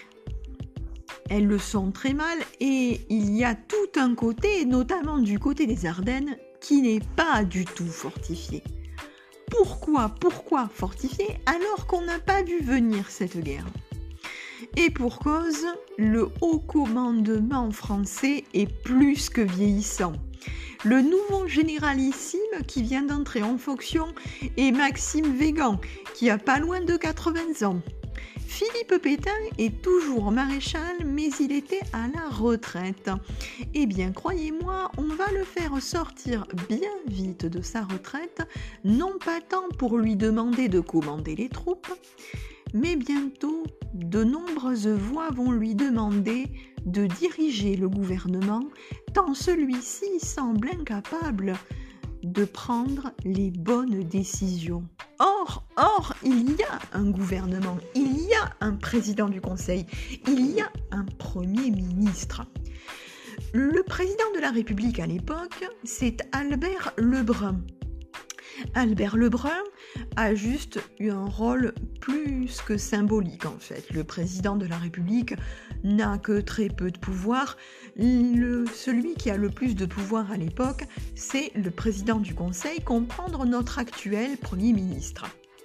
très mal et il y a tout un côté, notamment du côté des Ardennes, qui n'est pas du tout fortifié. Pourquoi fortifié alors qu'on n'a pas vu venir cette guerre ? Et pour cause, le haut commandement français est plus que vieillissant. Le nouveau généralissime qui vient d'entrer en fonction est Maxime Weygand, qui a pas loin de 80 ans. Philippe Pétain est toujours maréchal, mais il était à la retraite. Eh bien, croyez-moi, on va le faire sortir bien vite de sa retraite, non pas tant pour lui demander de commander les troupes, mais bientôt, de nombreuses voix vont lui demander de diriger le gouvernement, tant celui-ci semble incapable de prendre les bonnes décisions. Or, il y a un gouvernement, il y a un président du Conseil, il y a un Premier ministre. Le président de la République à l'époque, c'est Albert Lebrun. Albert Lebrun a juste eu un rôle plus que symbolique en fait. Le président de la République n'a que très peu de pouvoir. Celui qui a le plus de pouvoir à l'époque, c'est le président du Conseil, comprendre notre actuel Premier ministre.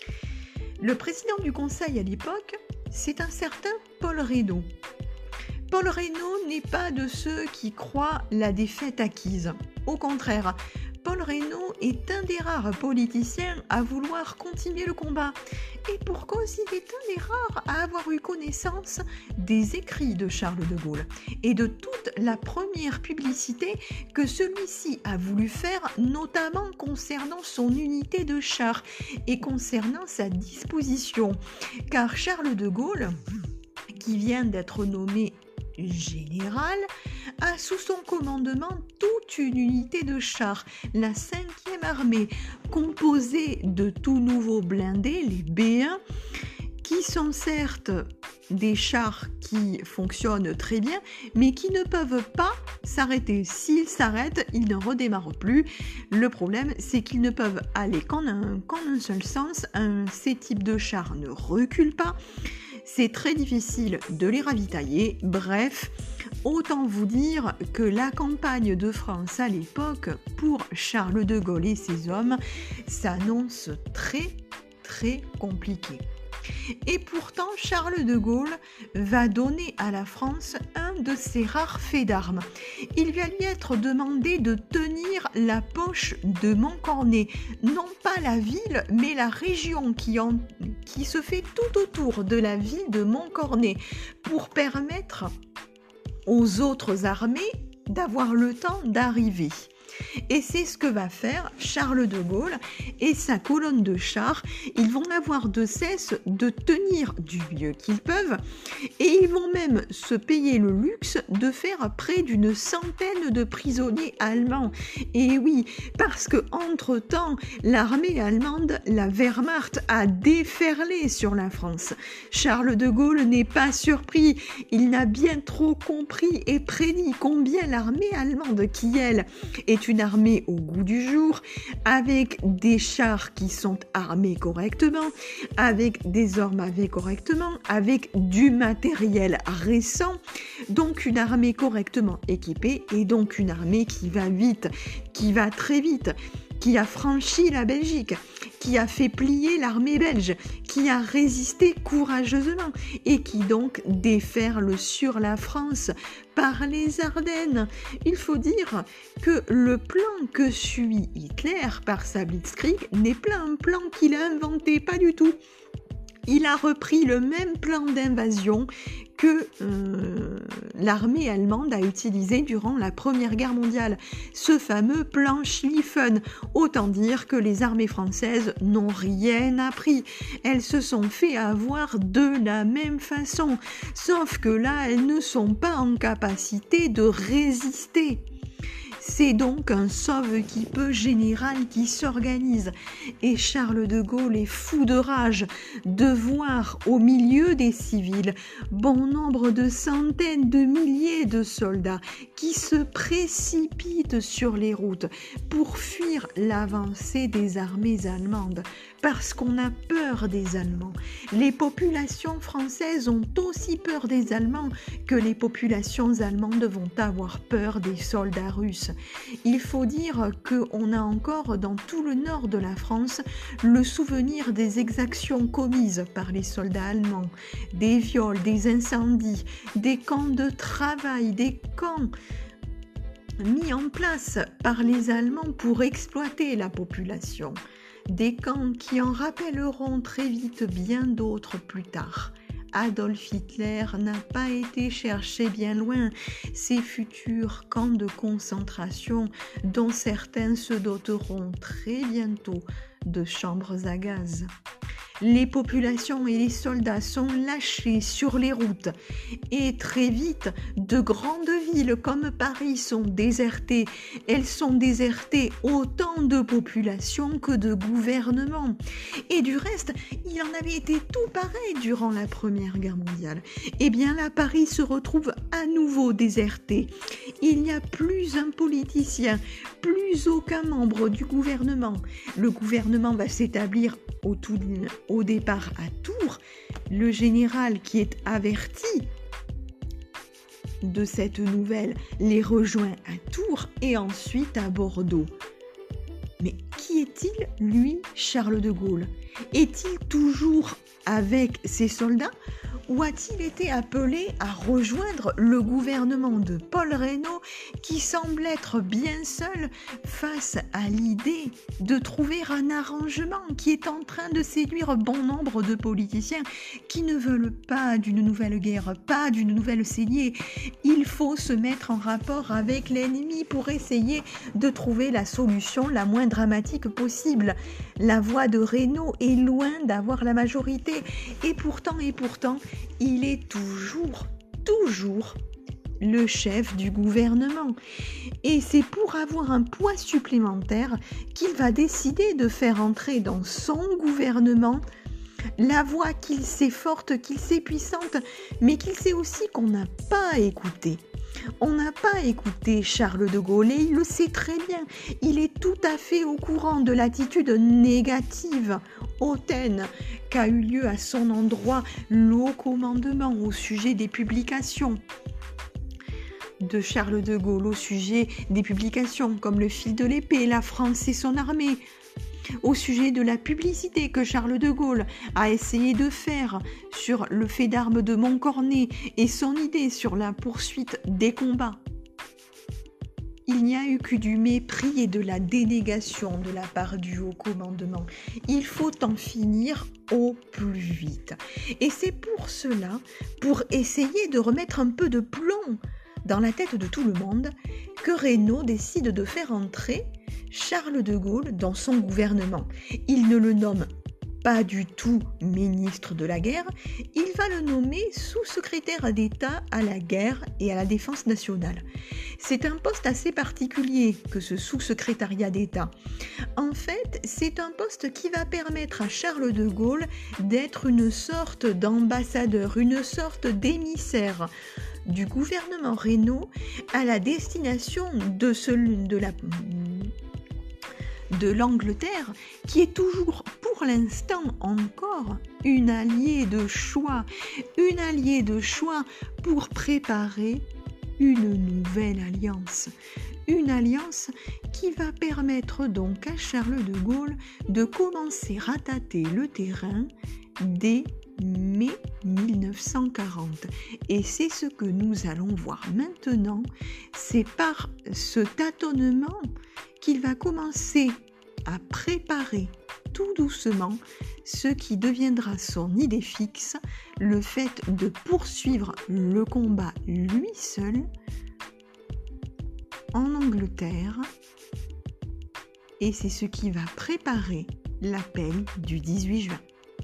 Le président du Conseil à l'époque, c'est un certain Paul Reynaud. Paul Reynaud n'est pas de ceux qui croient la défaite acquise. Au contraire, Paul Reynaud est un des rares politiciens à vouloir continuer le combat. Et pour cause, il est un des rares à avoir eu connaissance des écrits de Charles de Gaulle et de toute la première publicité que celui-ci a voulu faire, notamment concernant son unité de chars et concernant sa disposition. Car Charles de Gaulle, qui vient d'être nommé général, a sous son commandement toute une unité de chars, la 5e armée, composée de tout nouveaux blindés, les B1, qui sont certes des chars qui fonctionnent très bien, mais qui ne peuvent pas s'arrêter. S'ils s'arrêtent, ils ne redémarrent plus. Le problème, c'est qu'ils ne peuvent aller qu'en un seul sens. Ces types de chars ne reculent pas. C'est très difficile de les ravitailler. Bref, autant vous dire que la campagne de France à l'époque, pour Charles de Gaulle et ses hommes, s'annonce très, très compliquée. Et pourtant, Charles de Gaulle va donner à la France un de ses rares faits d'armes. Il va lui être demandé de tenir la poche de Montcornet, non pas la ville, mais la région qui se fait tout autour de la ville de Montcornet, pour permettre aux autres armées d'avoir le temps d'arriver. Et c'est ce que va faire Charles de Gaulle et sa colonne de chars. Ils vont avoir de cesse de tenir du mieux qu'ils peuvent et ils vont même se payer le luxe de faire près d'une centaine de prisonniers allemands. Et oui, parce que entre-temps, l'armée allemande, la Wehrmacht, a déferlé sur la France. Charles de Gaulle n'est pas surpris. Il n'a bien trop compris et prédit combien l'armée allemande, qui elle est une armée au goût du jour, avec des chars qui sont armés correctement, avec des armes armées correctement, avec du matériel récent, donc une armée correctement équipée et donc une armée qui va vite, qui va très vite, qui a franchi la Belgique, qui a fait plier l'armée belge, qui a résisté courageusement et qui donc déferle sur la France par les Ardennes. Il faut dire que le plan que suit Hitler par sa Blitzkrieg n'est pas un plan qu'il a inventé, pas du tout. Il a repris le même plan d'invasion que l'armée allemande a utilisé durant la Première Guerre mondiale, ce fameux plan Schlieffen. Autant dire que les armées françaises n'ont rien appris. Elles se sont fait avoir de la même façon, sauf que là, elles ne sont pas en capacité de résister. C'est donc un sauve-qui-peut général qui s'organise. Et Charles de Gaulle est fou de rage de voir au milieu des civils bon nombre de centaines de milliers de soldats qui se précipitent sur les routes pour fuir l'avancée des armées allemandes. parce qu'on a peur des Allemands. Les populations françaises ont aussi peur des Allemands que les populations allemandes vont avoir peur des soldats russes. Il faut dire qu'on a encore dans tout le nord de la France le souvenir des exactions commises par les soldats allemands, des viols, des incendies, des camps de travail, des camps mis en place par les Allemands pour exploiter la population. Des camps qui en rappelleront très vite bien d'autres plus tard. Adolf Hitler n'a pas été chercher bien loin ces futurs camps de concentration dont certains se doteront très bientôt de chambres à gaz. Les populations et les soldats sont lâchés sur les routes et très vite, de grandes villes comme Paris sont désertées. Elles sont désertées autant de populations que de gouvernements. Et du reste, il en avait été tout pareil durant la Première Guerre mondiale. Eh bien là, Paris se retrouve à nouveau déserté. Il n'y a plus un politicien, plus aucun membre du gouvernement. Le gouvernement va s'établir au départ à Tours. Le général qui est averti de cette nouvelle les rejoint à Tours et ensuite à Bordeaux. Mais qui est-il, lui, Charles de Gaulle? Est-il toujours avec ses soldats ou a-t-il été appelé à rejoindre le gouvernement de Paul Reynaud qui semble être bien seul face à l'idée de trouver un arrangement qui est en train de séduire bon nombre de politiciens qui ne veulent pas d'une nouvelle guerre, pas d'une nouvelle saignée. Il faut se mettre en rapport avec l'ennemi pour essayer de trouver la solution la moins dramatique possible. La voix de Reynaud est loin d'avoir la majorité et pourtant, il est toujours le chef du gouvernement. Et c'est pour avoir un poids supplémentaire qu'il va décider de faire entrer dans son gouvernement la voix qu'il sait forte, qu'il sait puissante, mais qu'il sait aussi qu'on n'a pas écouté. On n'a pas écouté Charles de Gaulle et il le sait très bien. Il est tout à fait au courant de l'attitude négative, hautaine, qu'a eu lieu à son endroit le commandement au sujet des publications de Charles de Gaulle, au sujet des publications comme le fil de l'épée, la France et son armée, au sujet de la publicité que Charles de Gaulle a essayé de faire sur le fait d'armes de Montcornet et son idée sur la poursuite des combats. Il n'y a eu que du mépris et de la dénégation de la part du haut commandement. Il faut en finir au plus vite. Et c'est pour cela, pour essayer de remettre un peu de plomb dans la tête de tout le monde, que Reynaud décide de faire entrer Charles de Gaulle dans son gouvernement. Il ne le nomme pas du tout ministre de la guerre, il va le nommer sous-secrétaire d'État à la guerre et à la défense nationale. C'est un poste assez particulier que ce sous-secrétariat d'État. En fait, c'est un poste qui va permettre à Charles de Gaulle d'être une sorte d'ambassadeur, une sorte d'émissaire du gouvernement Reynaud à la destination de l'Angleterre, qui est toujours pour l'instant encore une alliée de choix pour préparer une nouvelle alliance. Une alliance qui va permettre donc à Charles de Gaulle de commencer à tâter le terrain dès mai 1940. Et c'est ce que nous allons voir maintenant. C'est par ce tâtonnement qu'il va commencer à préparer tout doucement ce qui deviendra son idée fixe, le fait de poursuivre le combat lui seul en Angleterre. Et c'est ce qui va préparer l'appel du 18 juin.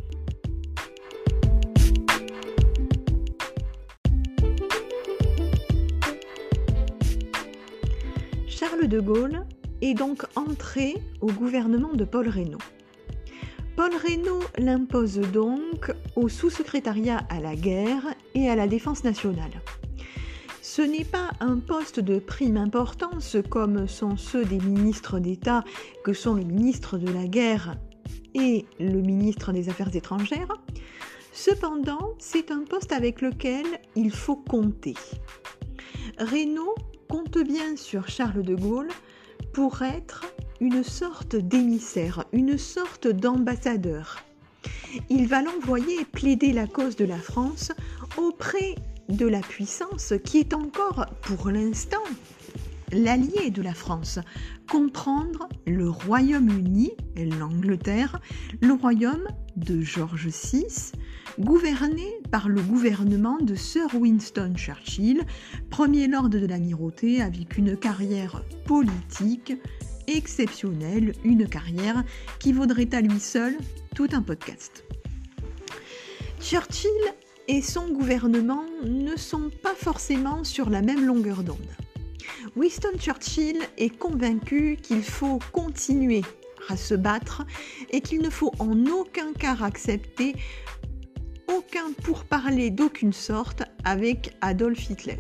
Charles de Gaulle est donc entré au gouvernement de Paul Reynaud. Paul Reynaud l'impose donc au sous-secrétariat à la guerre et à la défense nationale. Ce n'est pas un poste de prime importance comme sont ceux des ministres d'État que sont le ministre de la guerre et le ministre des Affaires étrangères. Cependant, c'est un poste avec lequel il faut compter. Reynaud compte bien sur Charles de Gaulle pour être une sorte d'émissaire, une sorte d'ambassadeur. Il va l'envoyer plaider la cause de la France auprès de la puissance qui est encore, pour l'instant, l'allié de la France, comprendre le Royaume-Uni, l'Angleterre, le royaume de George VI, gouverné par le gouvernement de Sir Winston Churchill, premier lord de l'Amirauté avec une carrière politique exceptionnelle, une carrière qui vaudrait à lui seul tout un podcast. Churchill et son gouvernement ne sont pas forcément sur la même longueur d'onde. Winston Churchill est convaincu qu'il faut continuer à se battre et qu'il ne faut en aucun cas accepter aucun pourparler d'aucune sorte avec Adolf Hitler.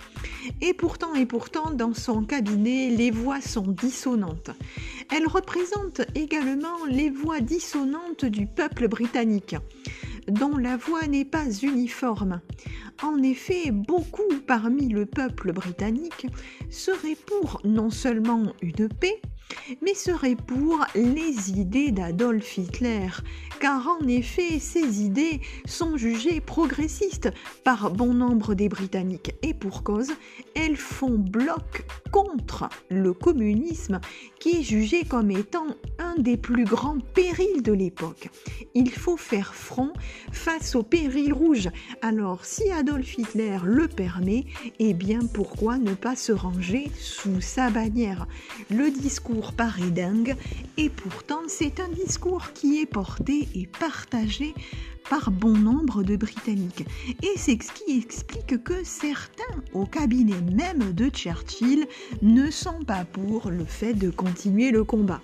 Et pourtant, dans son cabinet, les voix sont dissonantes. Elles représentent également les voix dissonantes du peuple britannique, dont la voix n'est pas uniforme. En effet, beaucoup parmi le peuple britannique seraient pour non seulement une paix, mais seraient pour les idées d'Adolf Hitler, car en effet, ces idées sont jugées progressistes par bon nombre des Britanniques, et pour cause, elles font bloc contre le communisme, qui est jugé comme étant un des plus grands périls de l'époque. Il faut faire front face au péril rouge. Alors, si Adolf Hitler le permet, eh bien pourquoi ne pas se ranger sous sa bannière? Le discours paraît dingue, et pourtant c'est un discours qui est porté et partagé par bon nombre de Britanniques. Et c'est ce qui explique que certains, au cabinet même de Churchill, ne sont pas pour le fait de continuer le combat.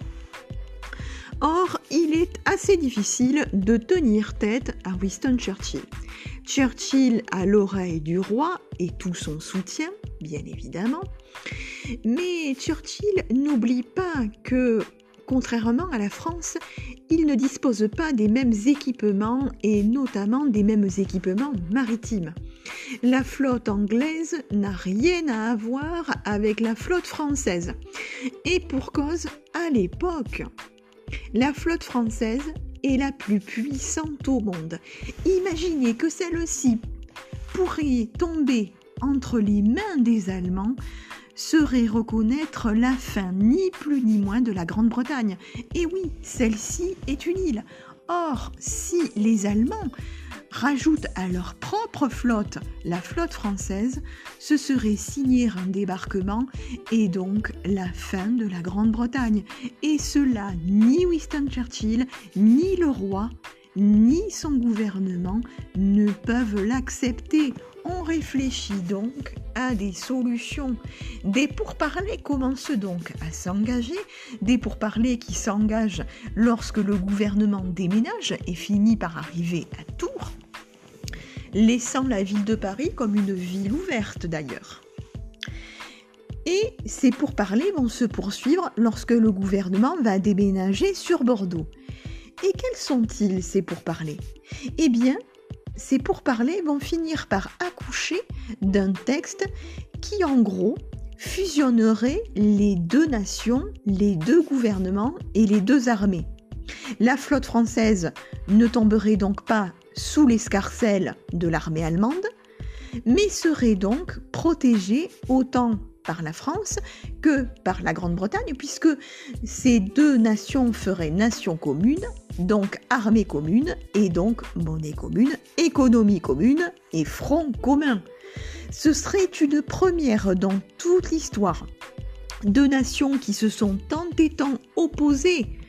Or, il est assez difficile de tenir tête à Winston Churchill. Churchill a l'oreille du roi et tout son soutien, bien évidemment. Mais Churchill n'oublie pas que, contrairement à la France, il ne dispose pas des mêmes équipements et notamment des mêmes équipements maritimes. La flotte anglaise n'a rien à voir avec la flotte française. Et pour cause, à l'époque, la flotte française est la plus puissante au monde. Imaginez que celle-ci pourrait tomber entre les mains des Allemands, serait reconnaître la fin ni plus ni moins de la Grande-Bretagne. Et oui, celle-ci est une île. Or, si les Allemands rajoutent à leur propre flotte la flotte française, ce serait signer un débarquement et donc la fin de la Grande-Bretagne. Et cela, ni Winston Churchill, ni le roi, ni son gouvernement ne peuvent l'accepter. On réfléchit donc à des solutions. Des pourparlers commencent donc à s'engager, des pourparlers qui s'engagent lorsque le gouvernement déménage et finit par arriver à Tours, laissant la ville de Paris comme une ville ouverte d'ailleurs. Et ces pourparlers vont se poursuivre lorsque le gouvernement va déménager sur Bordeaux. Et quels sont-ils ces pourparlers ? Eh bien, ces pourparlers vont finir par accoucher d'un texte qui, en gros, fusionnerait les deux nations, les deux gouvernements et les deux armées. La flotte française ne tomberait donc pas sous l'escarcelle de l'armée allemande, mais serait donc protégée autant par la France que par la Grande-Bretagne, puisque ces deux nations feraient nation commune, donc armée commune, et donc monnaie commune, économie commune et front commun. Ce serait une première dans toute l'histoire. Deux nations qui se sont tant et tant opposées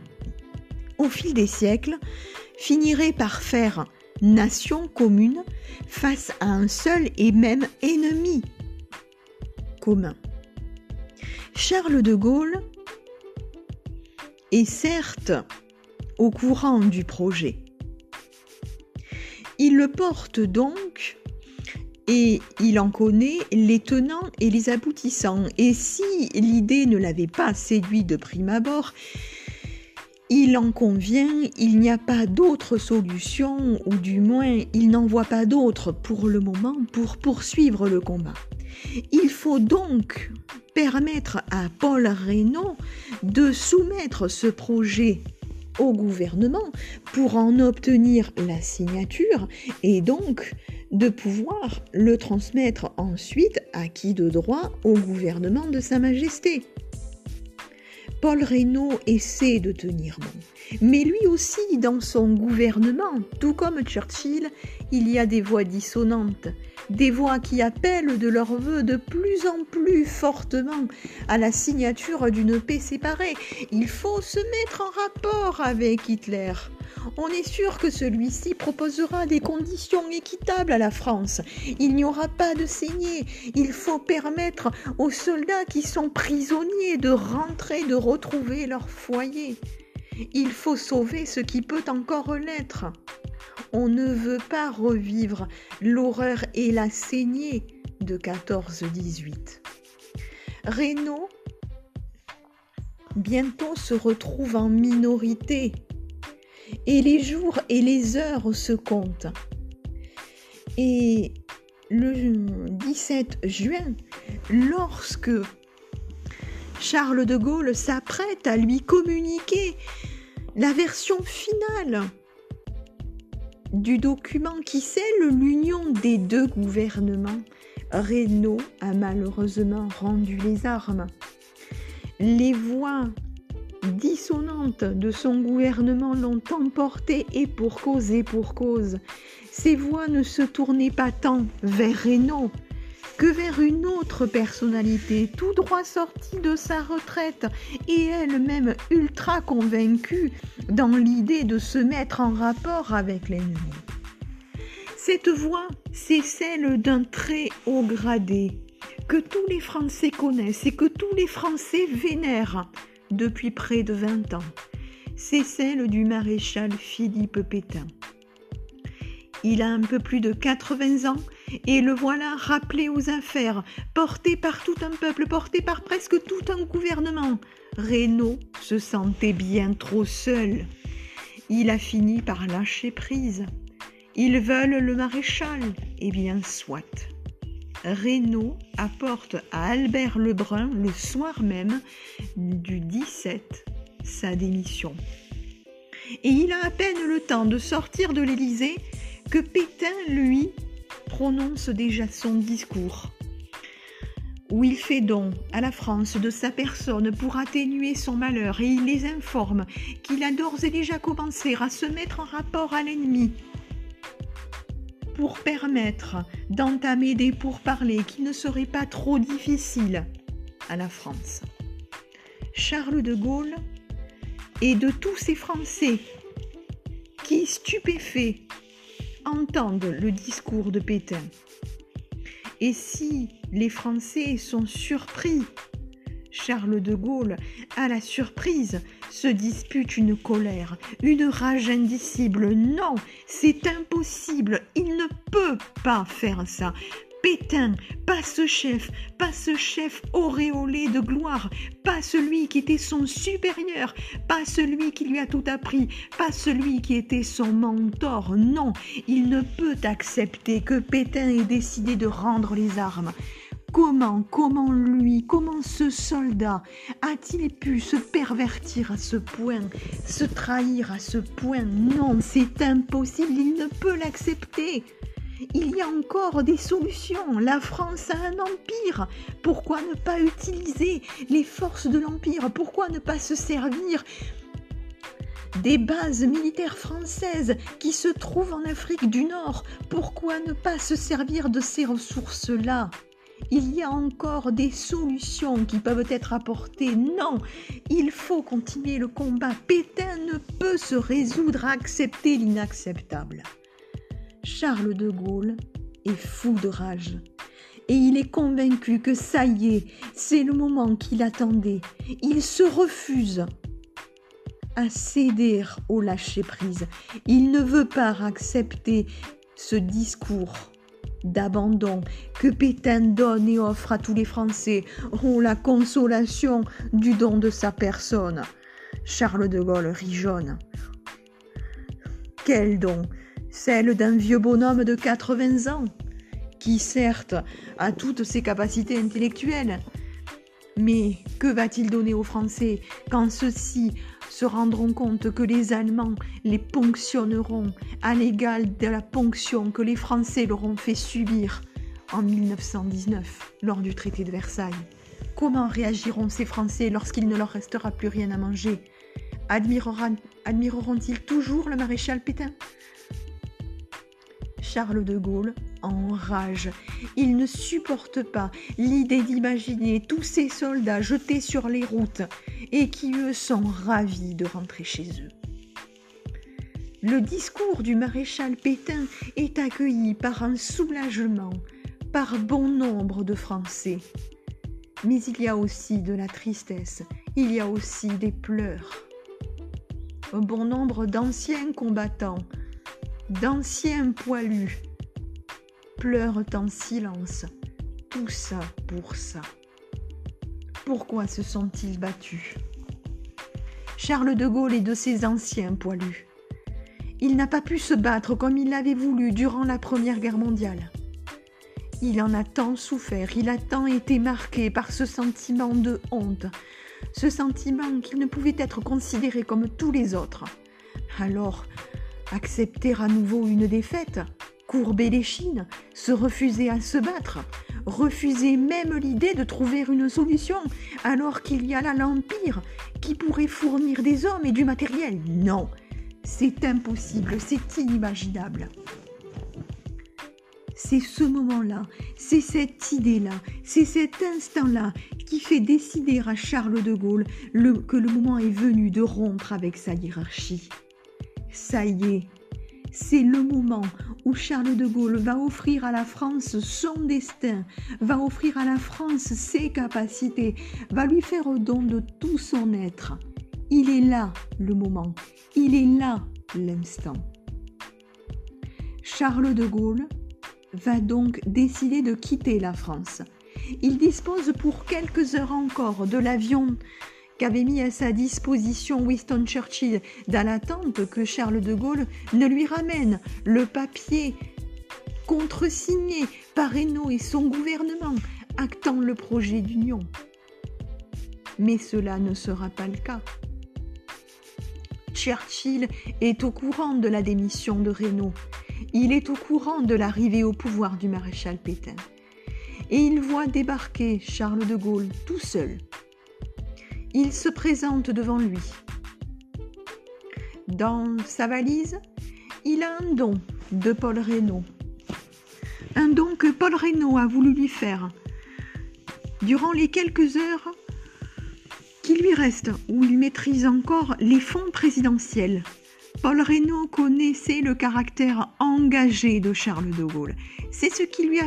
au fil des siècles finiraient par faire nation commune face à un seul et même ennemi commun. Charles de Gaulle est certes au courant du projet. Il le porte donc et il en connaît les tenants et les aboutissants. Et si l'idée ne l'avait pas séduit de prime abord, Il en convient, il n'y a pas d'autre solution, ou du moins il n'en voit pas d'autre pour le moment pour poursuivre le combat. Il faut donc permettre à Paul Reynaud de soumettre ce projet au gouvernement pour en obtenir la signature et donc de pouvoir le transmettre ensuite acquis de droit au gouvernement de Sa Majesté. Paul Reynaud essaie de tenir bon, mais lui aussi dans son gouvernement, tout comme Churchill, il y a des voix dissonantes, des voix qui appellent de leurs vœux de plus en plus fortement à la signature d'une paix séparée. Il faut se mettre en rapport avec Hitler. On est sûr que celui-ci proposera des conditions équitables à la France. Il n'y aura pas de saignée. Il faut permettre aux soldats qui sont prisonniers de rentrer, de retrouver leur foyer. Il faut sauver ce qui peut encore l'être. On ne veut pas revivre l'horreur et la saignée de 14-18. Reynaud, bientôt se retrouve en minorité et les jours et les heures se comptent. Et le 17 juin, lorsque Charles de Gaulle s'apprête à lui communiquer la version finale du document qui scelle l'union des deux gouvernements, Reynaud a malheureusement rendu les armes. Les voix dissonantes de son gouvernement l'ont emporté et pour cause. Ces voix ne se tournaient pas tant vers Reynaud que vers une autre personnalité tout droit sortie de sa retraite et elle-même ultra convaincue dans l'idée de se mettre en rapport avec l'ennemi. Cette voix, c'est celle d'un très haut gradé que tous les Français connaissent et que tous les Français vénèrent depuis près de 20 ans. C'est celle du maréchal Philippe Pétain. Il a un peu plus de 80 ans et le voilà rappelé aux affaires, porté par tout un peuple, porté par presque tout un gouvernement. Reynaud se sentait bien trop seul. Il a fini par lâcher prise. Ils veulent le maréchal, eh bien soit. Reynaud apporte à Albert Lebrun le soir même du 17 sa démission. Et il a à peine le temps de sortir de l'Élysée que Pétain, lui, prononce déjà son discours, où il fait don à la France de sa personne pour atténuer son malheur et il les informe qu'il a d'ores et déjà commencé à se mettre en rapport à l'ennemi pour permettre d'entamer des pourparlers qui ne seraient pas trop difficiles à la France. Charles de Gaulle et de tous ces Français qui, stupéfaits, entendent le discours de Pétain. Et si les Français sont surpris, Charles de Gaulle, à la surprise, se dispute une colère, une rage indicible. Non, c'est impossible, il ne peut pas faire ça. Pétain, pas ce chef auréolé de gloire, pas celui qui était son supérieur, pas celui qui lui a tout appris, pas celui qui était son mentor. Non, il ne peut accepter que Pétain ait décidé de rendre les armes. Comment ce soldat a-t-il pu se pervertir à ce point, se trahir à ce point? Non, c'est impossible, il ne peut l'accepter. Il y a encore des solutions. La France a un empire. Pourquoi ne pas utiliser les forces de l'empire? Pourquoi ne pas se servir des bases militaires françaises qui se trouvent en Afrique du Nord? Pourquoi ne pas se servir de ces ressources-là? Il y a encore des solutions qui peuvent être apportées. Non, il faut continuer le combat. Pétain ne peut se résoudre à accepter l'inacceptable. Charles de Gaulle est fou de rage et il est convaincu que ça y est, c'est le moment qu'il attendait. Il se refuse à céder au lâcher-prise. Il ne veut pas accepter ce discours d'abandon que Pétain donne et offre à tous les Français. Oh, la consolation du don de sa personne. Charles de Gaulle rit jaune. Quel don? Celle d'un vieux bonhomme de 80 ans, qui certes a toutes ses capacités intellectuelles. Mais que va-t-il donner aux Français quand ceux-ci se rendront compte que les Allemands les ponctionneront à l'égal de la ponction que les Français leur ont fait subir en 1919 lors du traité de Versailles? Comment réagiront ces Français lorsqu'il ne leur restera plus rien à manger? Admireront-ils toujours le maréchal Pétain? Charles de Gaulle enrage. Il ne supporte pas l'idée d'imaginer tous ces soldats jetés sur les routes et qui, eux, sont ravis de rentrer chez eux. Le discours du maréchal Pétain est accueilli par un soulagement par bon nombre de Français. Mais il y a aussi de la tristesse, il y a aussi des pleurs. Un bon nombre d'anciens combattants, d'anciens poilus, pleurent en silence, tout ça pour ça. Pourquoi se sont-ils battus? Charles de Gaulle est de ces anciens poilus. Il n'a pas pu se battre comme il l'avait voulu durant la Première Guerre mondiale. Il en a tant souffert, il a tant été marqué par ce sentiment de honte, ce sentiment qu'il ne pouvait être considéré comme tous les autres. Alors, accepter à nouveau une défaite, courber l'échine, se refuser à se battre, refuser même l'idée de trouver une solution alors qu'il y a là l'Empire qui pourrait fournir des hommes et du matériel. Non, c'est impossible, c'est inimaginable. C'est ce moment-là, c'est cette idée-là, c'est cet instant-là qui fait décider à Charles de Gaulle que le moment est venu de rompre avec sa hiérarchie. Ça y est, c'est le moment où Charles de Gaulle va offrir à la France son destin, va offrir à la France ses capacités, va lui faire don de tout son être. Il est là le moment, il est là l'instant. Charles de Gaulle va donc décider de quitter la France. Il dispose pour quelques heures encore de l'avion qu'avait mis à sa disposition Winston Churchill dans l'attente que Charles de Gaulle ne lui ramène le papier contresigné par Reynaud et son gouvernement actant le projet d'union. Mais cela ne sera pas le cas. Churchill est au courant de la démission de Reynaud. Il est au courant de l'arrivée au pouvoir du maréchal Pétain. Et il voit débarquer Charles de Gaulle tout seul. Il se présente devant lui. Dans sa valise, il a un don de Paul Reynaud. Un don que Paul Reynaud a voulu lui faire durant les quelques heures qui lui restent, où il maîtrise encore les fonds présidentiels. Paul Reynaud connaissait le caractère engagé de Charles de Gaulle. C'est ce qui lui a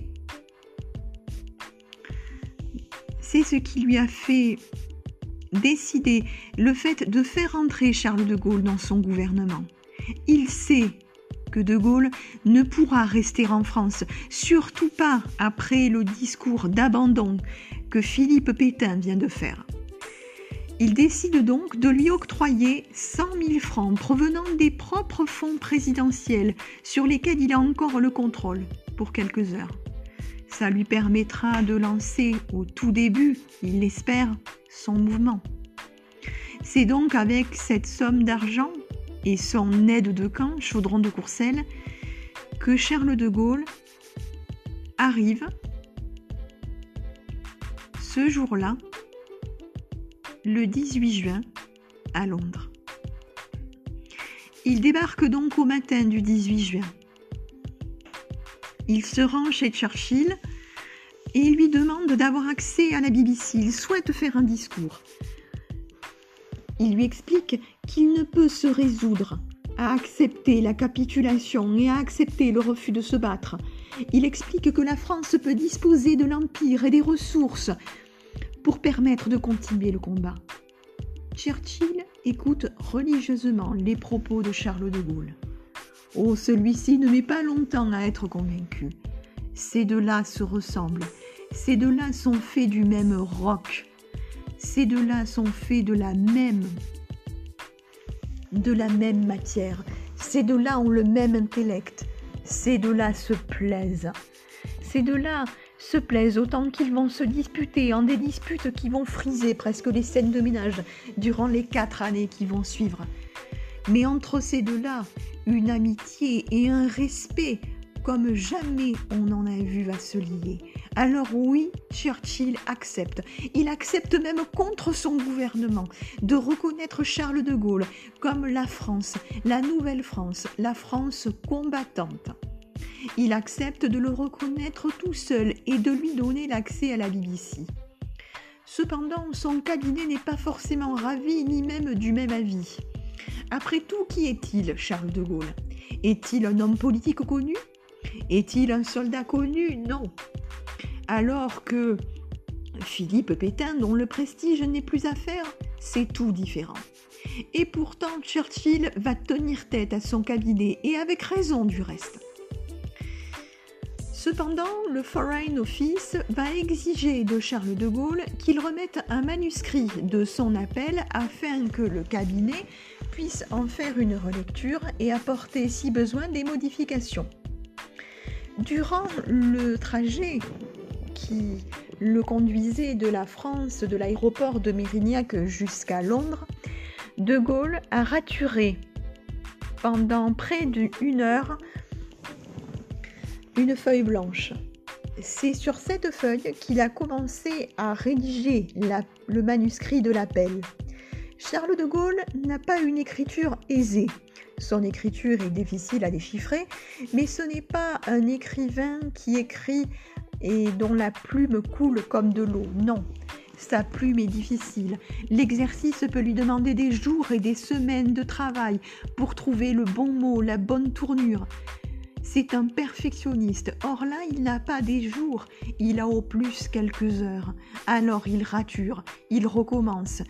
fait décider le fait de faire entrer Charles de Gaulle dans son gouvernement. Il sait que de Gaulle ne pourra rester en France, surtout pas après le discours d'abandon que Philippe Pétain vient de faire. Il décide donc de lui octroyer 100 000 francs provenant des propres fonds présidentiels sur lesquels il a encore le contrôle pour quelques heures. Ça lui permettra de lancer au tout début, il l'espère, son mouvement. C'est donc avec cette somme d'argent et son aide de camp, Chaudron de Courcelles, que Charles de Gaulle arrive ce jour-là, le 18 juin, à Londres. Il débarque donc au matin du 18 juin. Il se rend chez Churchill et il lui demande d'avoir accès à la BBC. Il souhaite faire un discours. Il lui explique qu'il ne peut se résoudre à accepter la capitulation et à accepter le refus de se battre. Il explique que la France peut disposer de l'Empire et des ressources pour permettre de continuer le combat. Churchill écoute religieusement les propos de Charles de Gaulle. Oh, celui-ci ne met pas longtemps à être convaincu. Ces deux-là se ressemblent. Ces deux-là sont faits du même roc. Ces deux-là sont faits de la même de la même matière. Ces deux-là ont le même intellect. Ces deux-là se plaisent. Ces deux-là se plaisent autant qu'ils vont se disputer en des disputes qui vont friser presque les scènes de ménage durant les 4 années qui vont suivre. Mais entre ces deux-là, une amitié et un respect comme jamais on en a vu va se lier. Alors oui, Churchill accepte. Il accepte même contre son gouvernement de reconnaître Charles de Gaulle comme la France, la nouvelle France, la France combattante. Il accepte de le reconnaître tout seul et de lui donner l'accès à la BBC. Cependant, son cabinet n'est pas forcément ravi ni même du même avis. Après tout, qui est-il, Charles de Gaulle ? Est-il un homme politique connu ? Est-il un soldat connu ? Non. Alors que Philippe Pétain, dont le prestige n'est plus à faire, c'est tout différent. Et pourtant, Churchill va tenir tête à son cabinet, et avec raison du reste. Cependant, le Foreign Office va exiger de Charles de Gaulle qu'il remette un manuscrit de son appel afin que le cabinet puisse en faire une relecture et apporter, si besoin, des modifications. Durant le trajet qui le conduisait de la France, de l'aéroport de Mérignac jusqu'à Londres, de Gaulle a raturé pendant près d'1 heure une feuille blanche. C'est sur cette feuille qu'il a commencé à rédiger le manuscrit de l'appel. Charles de Gaulle n'a pas une écriture aisée. Son écriture est difficile à déchiffrer, mais ce n'est pas un écrivain qui écrit et dont la plume coule comme de l'eau. Non, sa plume est difficile. L'exercice peut lui demander des jours et des semaines de travail pour trouver le bon mot, la bonne tournure. C'est un perfectionniste. Or là, il n'a pas des jours, il a au plus quelques heures. Alors il rature, il recommence,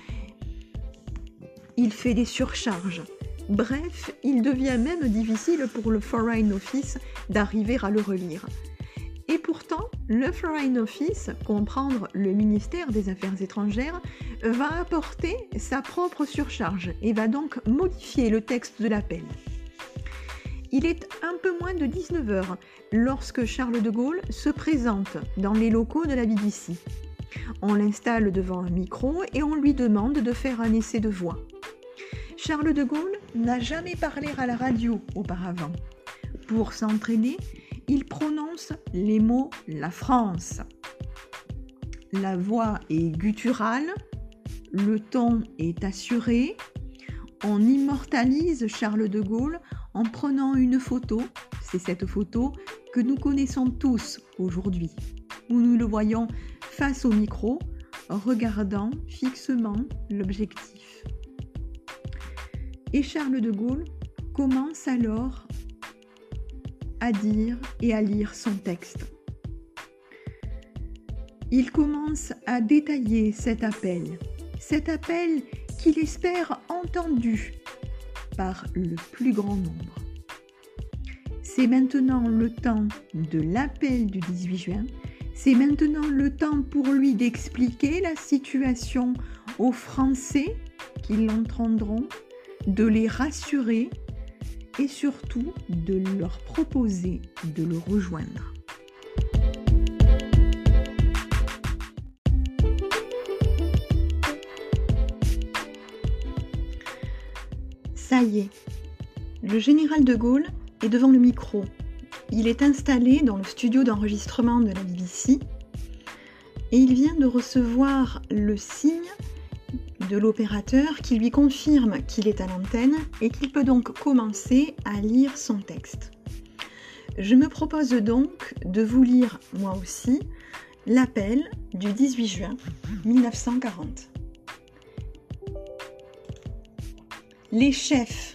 il fait des surcharges. Bref, il devient même difficile pour le Foreign Office d'arriver à le relire. Et pourtant, le Foreign Office, comprendre le ministère des Affaires étrangères, va apporter sa propre surcharge et va donc modifier le texte de l'appel. Il est un peu moins de 19h lorsque Charles de Gaulle se présente dans les locaux de la BBC. On l'installe devant un micro et on lui demande de faire un essai de voix. Charles de Gaulle n'a jamais parlé à la radio auparavant. Pour s'entraîner, il prononce les mots « la France ». La voix est gutturale, le ton est assuré. On immortalise Charles de Gaulle en prenant une photo, c'est cette photo que nous connaissons tous aujourd'hui, où nous le voyons face au micro, regardant fixement l'objectif. Et Charles de Gaulle commence alors à dire et à lire son texte. Il commence à détailler cet appel qu'il espère entendu par le plus grand nombre. C'est maintenant le temps de l'appel du 18 juin, c'est maintenant le temps pour lui d'expliquer la situation aux Français qui l'entendront, de les rassurer et surtout de leur proposer de le rejoindre. Ça y est, le général de Gaulle est devant le micro. Il est installé dans le studio d'enregistrement de la BBC et il vient de recevoir le signe de l'opérateur qui lui confirme qu'il est à l'antenne et qu'il peut donc commencer à lire son texte. Je me propose donc de vous lire moi aussi l'appel du 18 juin 1940. Les chefs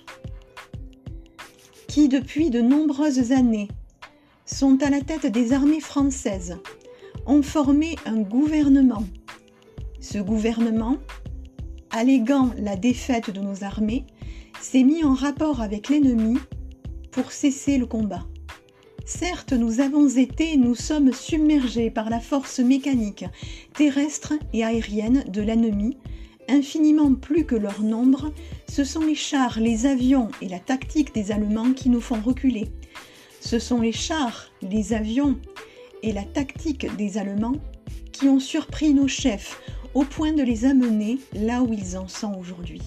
qui, depuis de nombreuses années, sont à la tête des armées françaises, ont formé un gouvernement. Ce gouvernement, alléguant la défaite de nos armées, s'est mis en rapport avec l'ennemi pour cesser le combat. Certes, nous sommes submergés par la force mécanique, terrestre et aérienne de l'ennemi, Infiniment plus que leur nombre, ce sont les chars, les avions et la tactique des Allemands qui nous font reculer. Ce sont les chars, les avions et la tactique des Allemands qui ont surpris nos chefs au point de les amener là où ils en sont aujourd'hui.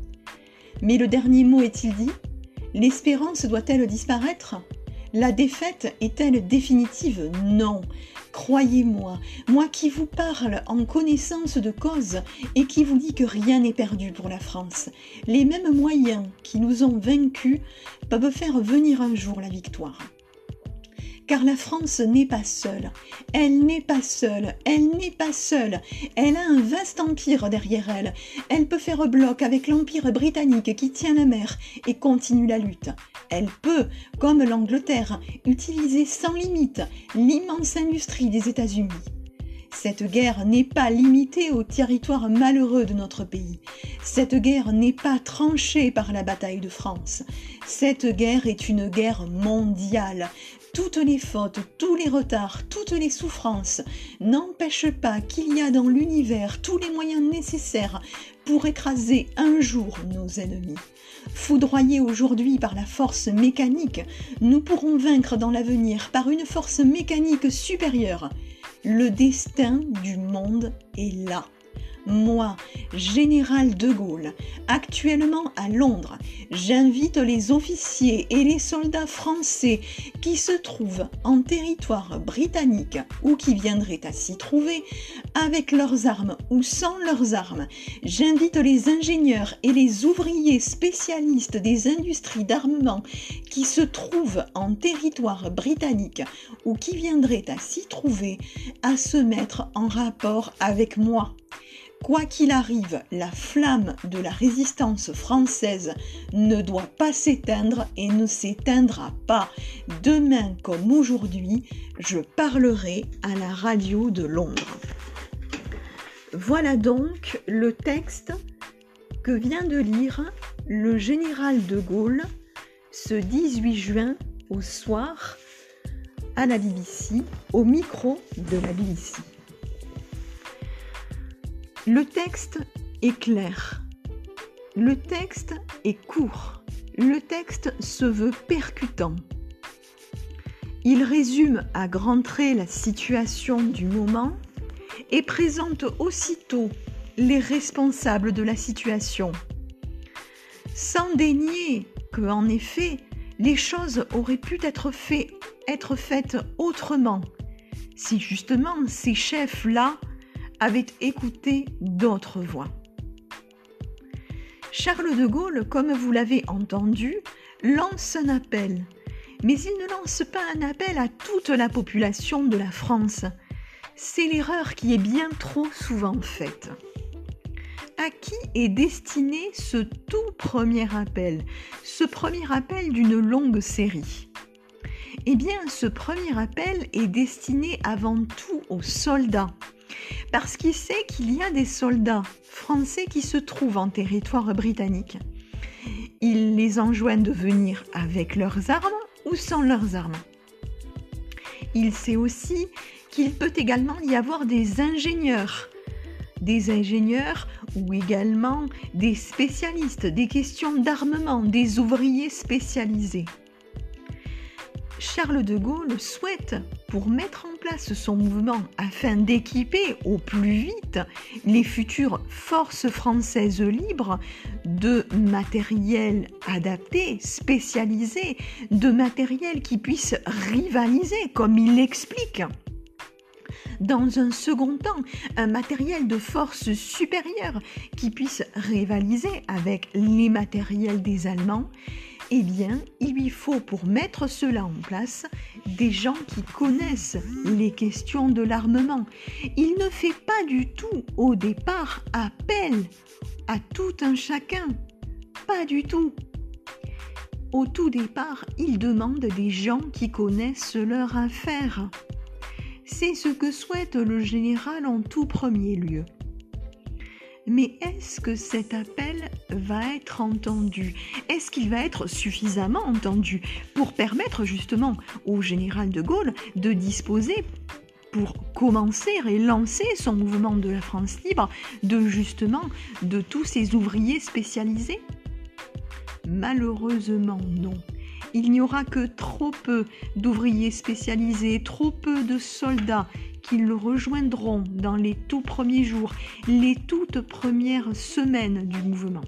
Mais le dernier mot est-il dit ? L'espérance doit-elle disparaître ? La défaite est-elle définitive ? Non. Croyez-moi, moi qui vous parle en connaissance de cause et qui vous dit que rien n'est perdu pour la France, les mêmes moyens qui nous ont vaincus peuvent faire venir un jour la victoire. Car la France n'est pas seule, elle n'est pas seule, elle n'est pas seule, elle a un vaste empire derrière elle, elle peut faire bloc avec l'empire britannique qui tient la mer et continue la lutte. Elle peut, comme l'Angleterre, utiliser sans limite l'immense industrie des États-Unis. Cette guerre n'est pas limitée au territoire malheureux de notre pays. Cette guerre n'est pas tranchée par la bataille de France. Cette guerre est une guerre mondiale. Toutes les fautes, tous les retards, toutes les souffrances n'empêchent pas qu'il y a dans l'univers tous les moyens nécessaires pour écraser un jour nos ennemis. Foudroyés aujourd'hui par la force mécanique, nous pourrons vaincre dans l'avenir par une force mécanique supérieure. Le destin du monde est là. Moi, général de Gaulle, actuellement à Londres, j'invite les officiers et les soldats français qui se trouvent en territoire britannique ou qui viendraient à s'y trouver, avec leurs armes ou sans leurs armes. J'invite les ingénieurs et les ouvriers spécialistes des industries d'armement qui se trouvent en territoire britannique ou qui viendraient à s'y trouver à se mettre en rapport avec moi. Quoi qu'il arrive, la flamme de la résistance française ne doit pas s'éteindre et ne s'éteindra pas. Demain comme aujourd'hui, je parlerai à la radio de Londres. Voilà donc le texte que vient de lire le général de Gaulle ce 18 juin au soir à la BBC, au micro de la BBC. Le texte est clair, le texte est court, le texte se veut percutant. Il résume à grands traits la situation du moment et présente aussitôt les responsables de la situation. Sans dénier que, en effet, les choses auraient pu être faites autrement, si justement ces chefs-là avaient écouté d'autres voix. Charles de Gaulle, comme vous l'avez entendu, lance un appel. Mais il ne lance pas un appel à toute la population de la France. C'est l'erreur qui est bien trop souvent faite. À qui est destiné ce tout premier appel d'une longue série ? Eh bien, ce premier appel est destiné avant tout aux soldats. Parce qu'il sait qu'il y a des soldats français qui se trouvent en territoire britannique. Il les enjoint de venir avec leurs armes ou sans leurs armes. Il sait aussi qu'il peut également y avoir des ingénieurs ou également des spécialistes, des questions d'armement, des ouvriers spécialisés. Charles de Gaulle souhaite, pour mettre en place son mouvement afin d'équiper au plus vite les futures forces françaises libres de matériel adapté, spécialisé, de matériel qui puisse rivaliser, comme il l'explique. Dans un second temps, un matériel de force supérieure qui puisse rivaliser avec les matériels des Allemands. Eh bien, il lui faut, pour mettre cela en place, des gens qui connaissent les questions de l'armement. Il ne fait pas du tout, au départ, appel à tout un chacun. Pas du tout. Au tout départ, il demande des gens qui connaissent leur affaire. C'est ce que souhaite le général en tout premier lieu. Mais est-ce que cet appel va être entendu ? Est-ce qu'il va être suffisamment entendu pour permettre justement au général de Gaulle de disposer pour commencer et lancer son mouvement de la France libre de tous ces ouvriers spécialisés? Malheureusement, non. Il n'y aura que trop peu d'ouvriers spécialisés, trop peu de soldats qui le rejoindront dans les tout premiers jours, les toutes premières semaines du mouvement.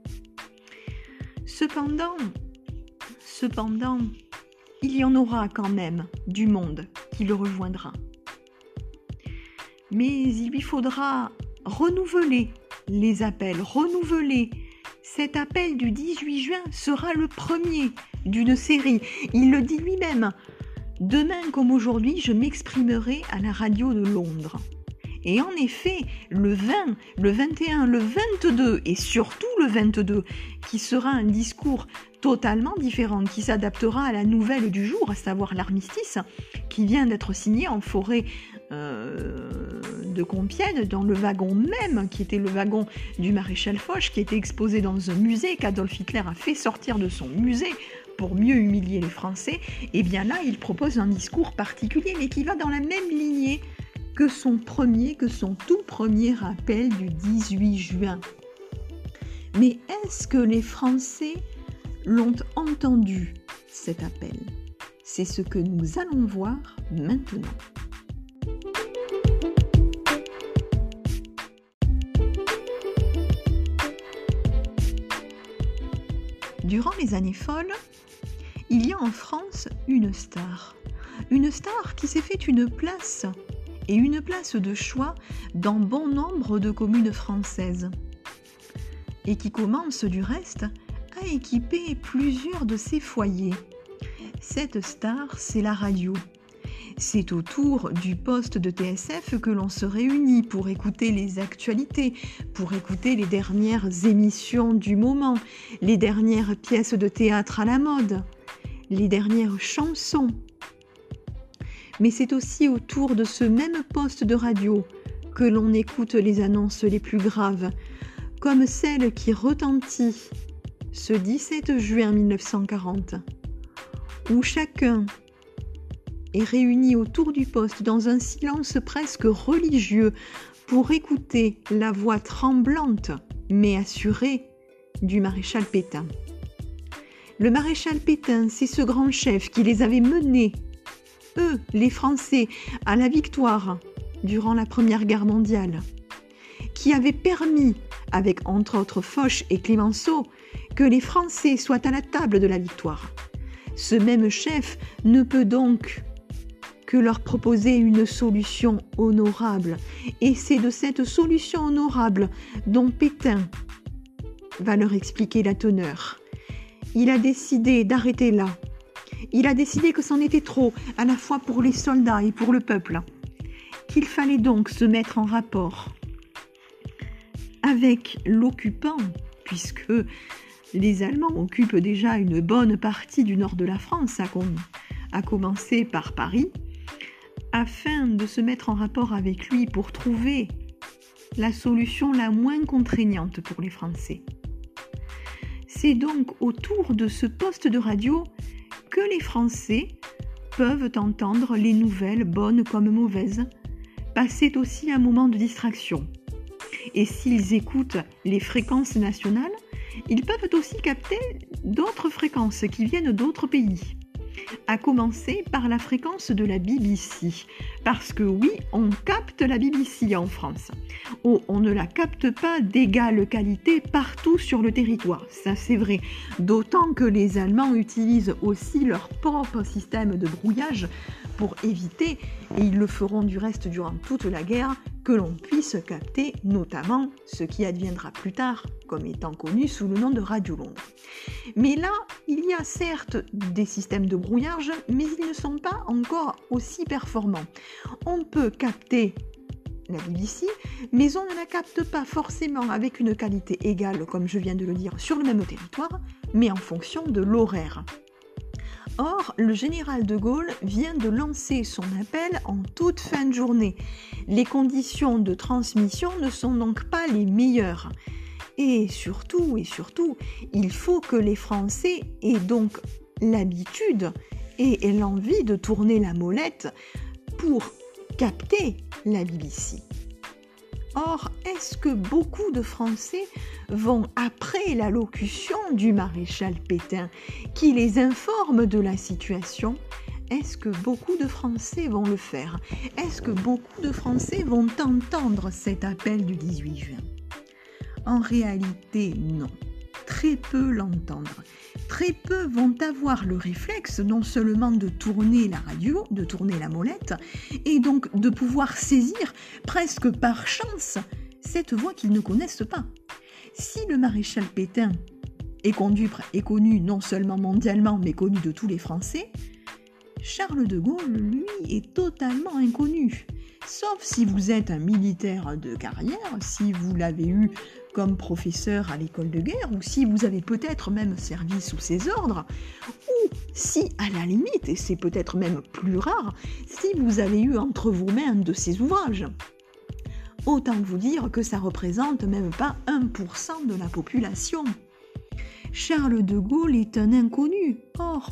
Cependant, il y en aura quand même du monde qui le rejoindra. Mais il lui faudra renouveler les appels, renouveler. Cet appel du 18 juin sera le premier d'une série. Il le dit lui-même. Demain comme aujourd'hui, je m'exprimerai à la radio de Londres. Et en effet, le 20, le 21, le 22 et surtout le 22, qui sera un discours totalement différent, qui s'adaptera à la nouvelle du jour, à savoir l'armistice, qui vient d'être signé en forêt de Compiègne, dans le wagon même, qui était le wagon du maréchal Foch, qui était exposé dans un musée qu'Adolf Hitler a fait sortir de son musée pour mieux humilier les Français. Et bien là, il propose un discours particulier, mais qui va dans la même lignée que son tout premier appel du 18 juin. Mais est-ce que les Français l'ont entendu, cet appel? C'est ce que nous allons voir maintenant. Durant les années folles, il y a en France une star qui s'est fait une place, et une place de choix dans bon nombre de communes françaises, et qui commence du reste à équiper plusieurs de ses foyers. Cette star, c'est la radio. C'est autour du poste de TSF que l'on se réunit pour écouter les actualités, pour écouter les dernières émissions du moment, les dernières pièces de théâtre à la mode, les dernières chansons. Mais c'est aussi autour de ce même poste de radio que l'on écoute les annonces les plus graves, comme celle qui retentit ce 17 juin 1940, où chacun est réuni autour du poste dans un silence presque religieux pour écouter la voix tremblante mais assurée du maréchal Pétain. Le maréchal Pétain, c'est ce grand chef qui les avait menés, eux, les Français, à la victoire durant la Première Guerre mondiale, qui avait permis, avec entre autres Foch et Clémenceau, que les Français soient à la table de la victoire. Ce même chef ne peut donc que leur proposer une solution honorable. Et c'est de cette solution honorable dont Pétain va leur expliquer la teneur. Il a décidé d'arrêter là. Il a décidé que c'en était trop, à la fois pour les soldats et pour le peuple. Qu'il fallait donc se mettre en rapport avec l'occupant, puisque les Allemands occupent déjà une bonne partie du nord de la France, à commencer par Paris, afin de se mettre en rapport avec lui pour trouver la solution la moins contraignante pour les Français. C'est donc autour de ce poste de radio que les Français peuvent entendre les nouvelles, bonnes comme mauvaises, passer aussi un moment de distraction. Et s'ils écoutent les fréquences nationales, ils peuvent aussi capter d'autres fréquences qui viennent d'autres pays, à commencer par la fréquence de la BBC. Parce que oui, on capte la BBC en France. Oh, on ne la capte pas d'égale qualité partout sur le territoire, ça c'est vrai. D'autant que les Allemands utilisent aussi leur propre système de brouillage pour éviter, et ils le feront du reste durant toute la guerre, que l'on puisse capter notamment ce qui adviendra plus tard comme étant connu sous le nom de Radio Londres. Mais là, il y a certes des systèmes de brouillage, mais ils ne sont pas encore aussi performants. On peut capter la BBC, mais on ne la capte pas forcément avec une qualité égale, comme je viens de le dire, sur le même territoire, mais en fonction de l'horaire. Or, le général de Gaulle vient de lancer son appel en toute fin de journée. Les conditions de transmission ne sont donc pas les meilleures. Et surtout, il faut que les Français aient donc l'habitude et l'envie de tourner la molette pour capter la BBC. Or, est-ce que beaucoup de Français vont, après l'allocution du maréchal Pétain, qui les informe de la situation, est-ce que beaucoup de Français vont le faire? Est-ce que beaucoup de Français vont entendre cet appel du 18 juin? En réalité, non. Très peu l'entendre. Très peu vont avoir le réflexe non seulement de tourner la radio, de tourner la molette, et donc de pouvoir saisir presque par chance cette voix qu'ils ne connaissent pas. Si le maréchal Pétain est connu non seulement mondialement, mais connu de tous les Français, Charles de Gaulle, lui, est totalement inconnu. Sauf si vous êtes un militaire de carrière, si vous l'avez eu comme professeur à l'école de guerre, ou si vous avez peut-être même servi sous ses ordres, ou si, à la limite, et c'est peut-être même plus rare, si vous avez eu entre vos mains un de ses ouvrages. Autant vous dire que ça représente même pas 1% de la population. Charles de Gaulle est un inconnu. Or,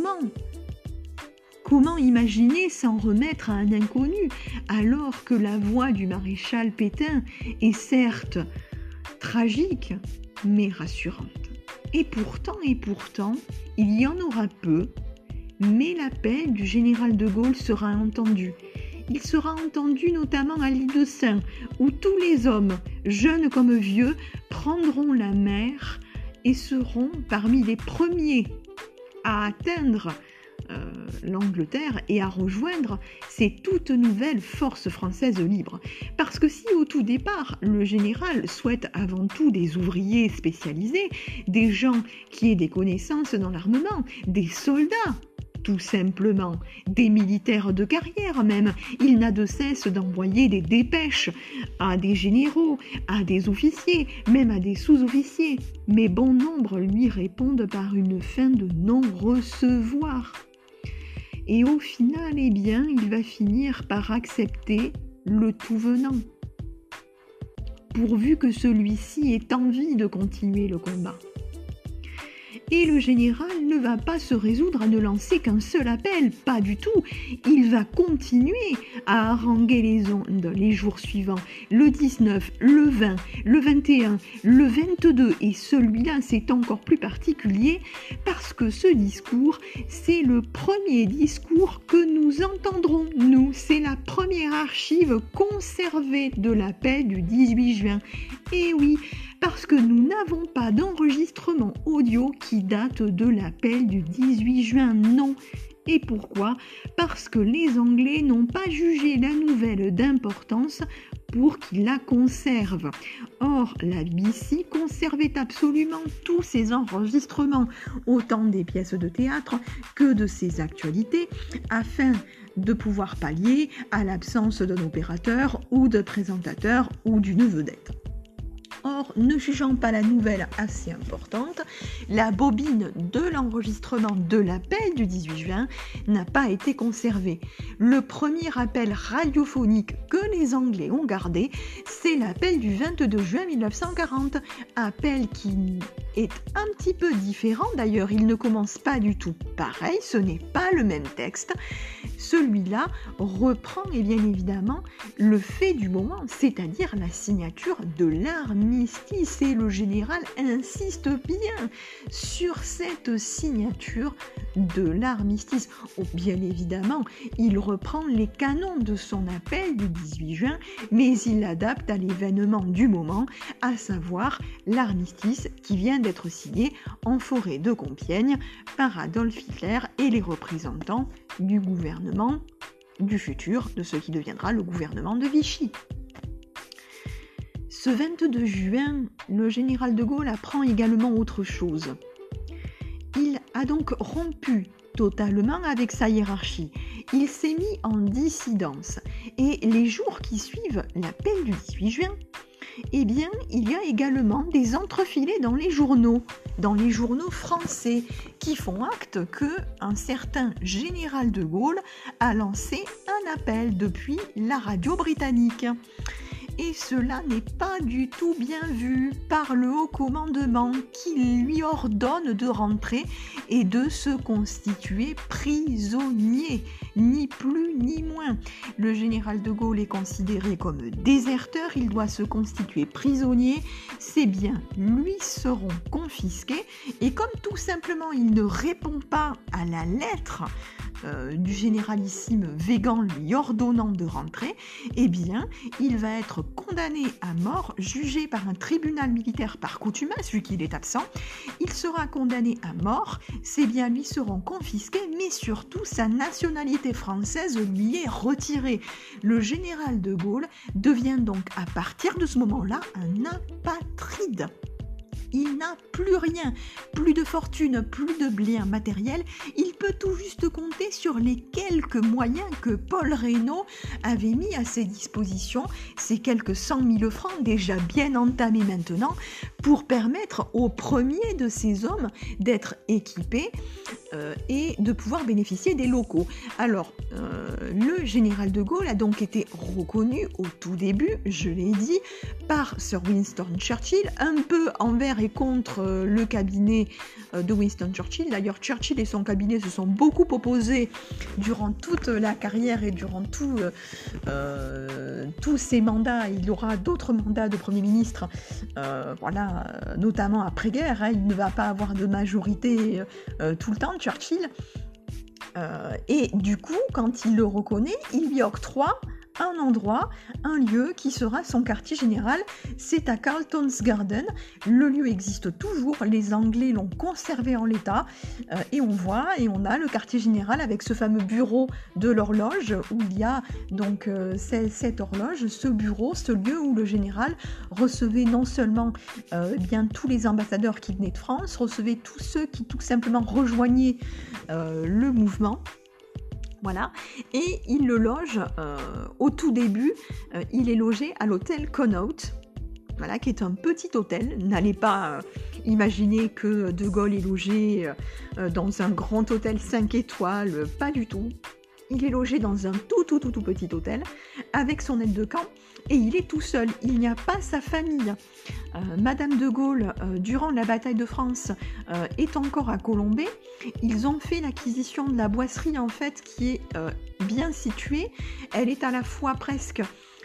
Comment imaginer s'en remettre à un inconnu alors que la voix du maréchal Pétain est certes tragique, mais rassurante. Et pourtant, il y en aura peu, mais l'appel du général de Gaulle sera entendu. Il sera entendu notamment à l'île de Sein, où tous les hommes, jeunes comme vieux, prendront la mer et seront parmi les premiers à atteindre l'Angleterre et à rejoindre ces toutes nouvelles forces françaises libres. Parce que si au tout départ, le général souhaite avant tout des ouvriers spécialisés, des gens qui aient des connaissances dans l'armement, des soldats, tout simplement, des militaires de carrière même, il n'a de cesse d'envoyer des dépêches à des généraux, à des officiers, même à des sous-officiers. Mais bon nombre lui répondent par une fin de non-recevoir. Et au final, il va finir par accepter le tout venant, pourvu que celui-ci ait envie de continuer le combat. Et le général ne va pas se résoudre à ne lancer qu'un seul appel, pas du tout. Il va continuer à haranguer les ondes les jours suivants, le 19, le 20, le 21, le 22, et celui-là c'est encore plus particulier parce que ce discours, c'est le premier discours que nous entendrons, nous. C'est la première archive conservée de l'appel du 18 juin. Et oui, parce que nous n'avons pas d'enregistrement audio qui date de l'appel du 18 juin, non. Et pourquoi? Parce que les Anglais n'ont pas jugé la nouvelle d'importance pour qu'ils la conservent. Or, la BBC conservait absolument tous ses enregistrements, autant des pièces de théâtre que de ses actualités, afin de pouvoir pallier à l'absence d'un opérateur ou de présentateur ou d'une vedette. Or, ne jugeant pas la nouvelle assez importante, la bobine de l'enregistrement de l'appel du 18 juin n'a pas été conservée. Le premier appel radiophonique que les Anglais ont gardé, c'est l'appel du 22 juin 1940. Appel qui est un petit peu différent d'ailleurs, il ne commence pas du tout pareil, ce n'est pas le même texte. Celui-là reprend et bien évidemment le fait du moment, c'est-à-dire la signature de l'armistice, et le général insiste bien sur cette signature de l'armistice. Oh, bien évidemment, il reprend les canons de son appel du 18 juin, mais il l'adapte à l'événement du moment, à savoir l'armistice qui vient d'être signé en forêt de Compiègne par Adolf Hitler et les représentants du gouvernement du futur, de ce qui deviendra le gouvernement de Vichy. Ce 22 juin, le général de Gaulle apprend également autre chose. Il a donc rompu totalement avec sa hiérarchie. Il s'est mis en dissidence. Et les jours qui suivent l'appel du 18 juin, eh bien, il y a également des entrefilets dans les journaux français, qui font acte qu'un certain général de Gaulle a lancé un appel depuis la radio britannique. et cela n'est pas du tout bien vu par le haut commandement qui lui ordonne de rentrer et de se constituer prisonnier, ni plus ni moins. Le général de Gaulle est considéré comme déserteur, il doit se constituer prisonnier, ses biens lui seront confisqués et comme tout simplement il ne répond pas à la lettre du généralissime Weygand lui ordonnant de rentrer, eh bien, il va être condamné à mort, jugé par un tribunal militaire par contumace, vu qu'il est absent. Il sera condamné à mort, ses biens lui seront confisqués, mais surtout sa nationalité française lui est retirée. Le général de Gaulle devient donc à partir de ce moment-là un apatride. Il n'a plus rien, plus de fortune, plus de biens matériels. Il peut tout juste compter sur les quelques moyens que Paul Reynaud avait mis à ses dispositions, ces quelques 100 000 francs déjà bien entamés maintenant, pour permettre au premier de ces hommes d'être équipé et de pouvoir bénéficier des locaux. Alors, le général de Gaulle a donc été reconnu au tout début, je l'ai dit, par Sir Winston Churchill, un peu envers et contre le cabinet de Winston Churchill. D'ailleurs, Churchill et son cabinet se sont beaucoup opposés durant toute la carrière et durant tous ses mandats. Il aura d'autres mandats de Premier ministre, notamment après-guerre. Il ne va pas avoir de majorité tout le temps, Churchill. Et du coup, quand il le reconnaît, il lui octroie un endroit, un lieu qui sera son quartier général, c'est à Carlton's Garden. Le lieu existe toujours, les Anglais l'ont conservé en l'état, et on a le quartier général avec ce fameux bureau de l'horloge, où il y a donc cette horloge, ce bureau, ce lieu où le général recevait non seulement tous les ambassadeurs qui venaient de France, recevait tous ceux qui tout simplement rejoignaient le mouvement. Voilà, et il le loge au tout début, il est logé à l'hôtel Connaught, voilà, qui est un petit hôtel. N'allez pas imaginer que De Gaulle est logé dans un grand hôtel 5 étoiles, pas du tout. Il est logé dans un tout petit hôtel avec son aide de camp et il est tout seul, il n'y a pas sa famille. Madame de Gaulle, durant la bataille de France, est encore à Colombey. Ils ont fait l'acquisition de la boisserie en fait qui est bien située. Elle est à la fois presque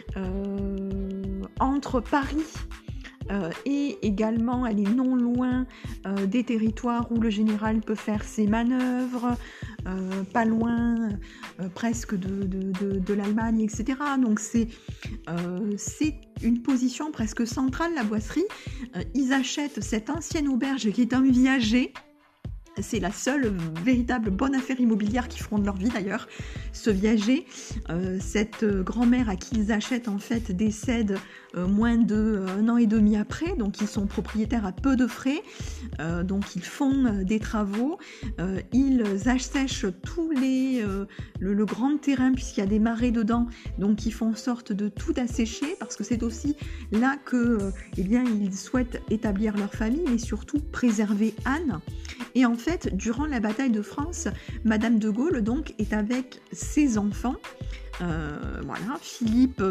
entre Paris et également elle est non loin des territoires où le général peut faire ses manœuvres, pas loin presque de l'Allemagne, etc. Donc c'est une position presque centrale, la boisserie. Ils achètent cette ancienne auberge qui est un viager. C'est la seule véritable bonne affaire immobilière qu'ils feront de leur vie d'ailleurs, ce viager. Cette grand-mère à qui ils achètent en fait décède moins d'un an et demi après, donc ils sont propriétaires à peu de frais, donc ils font des travaux, ils assèchent le grand terrain puisqu'il y a des marais dedans, donc ils font en sorte de tout assécher parce que c'est aussi là que ils souhaitent établir leur famille mais surtout préserver Anne. Et en fait, durant la bataille de France, Madame de Gaulle donc est avec ses enfants. Philippe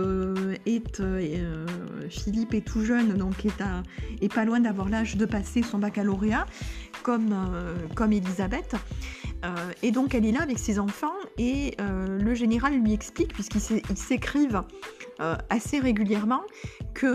est tout jeune, donc est pas loin d'avoir l'âge de passer son baccalauréat, comme Elisabeth. Et donc elle est là avec ses enfants et le général lui explique, puisqu'ils s'écrivent assez régulièrement, que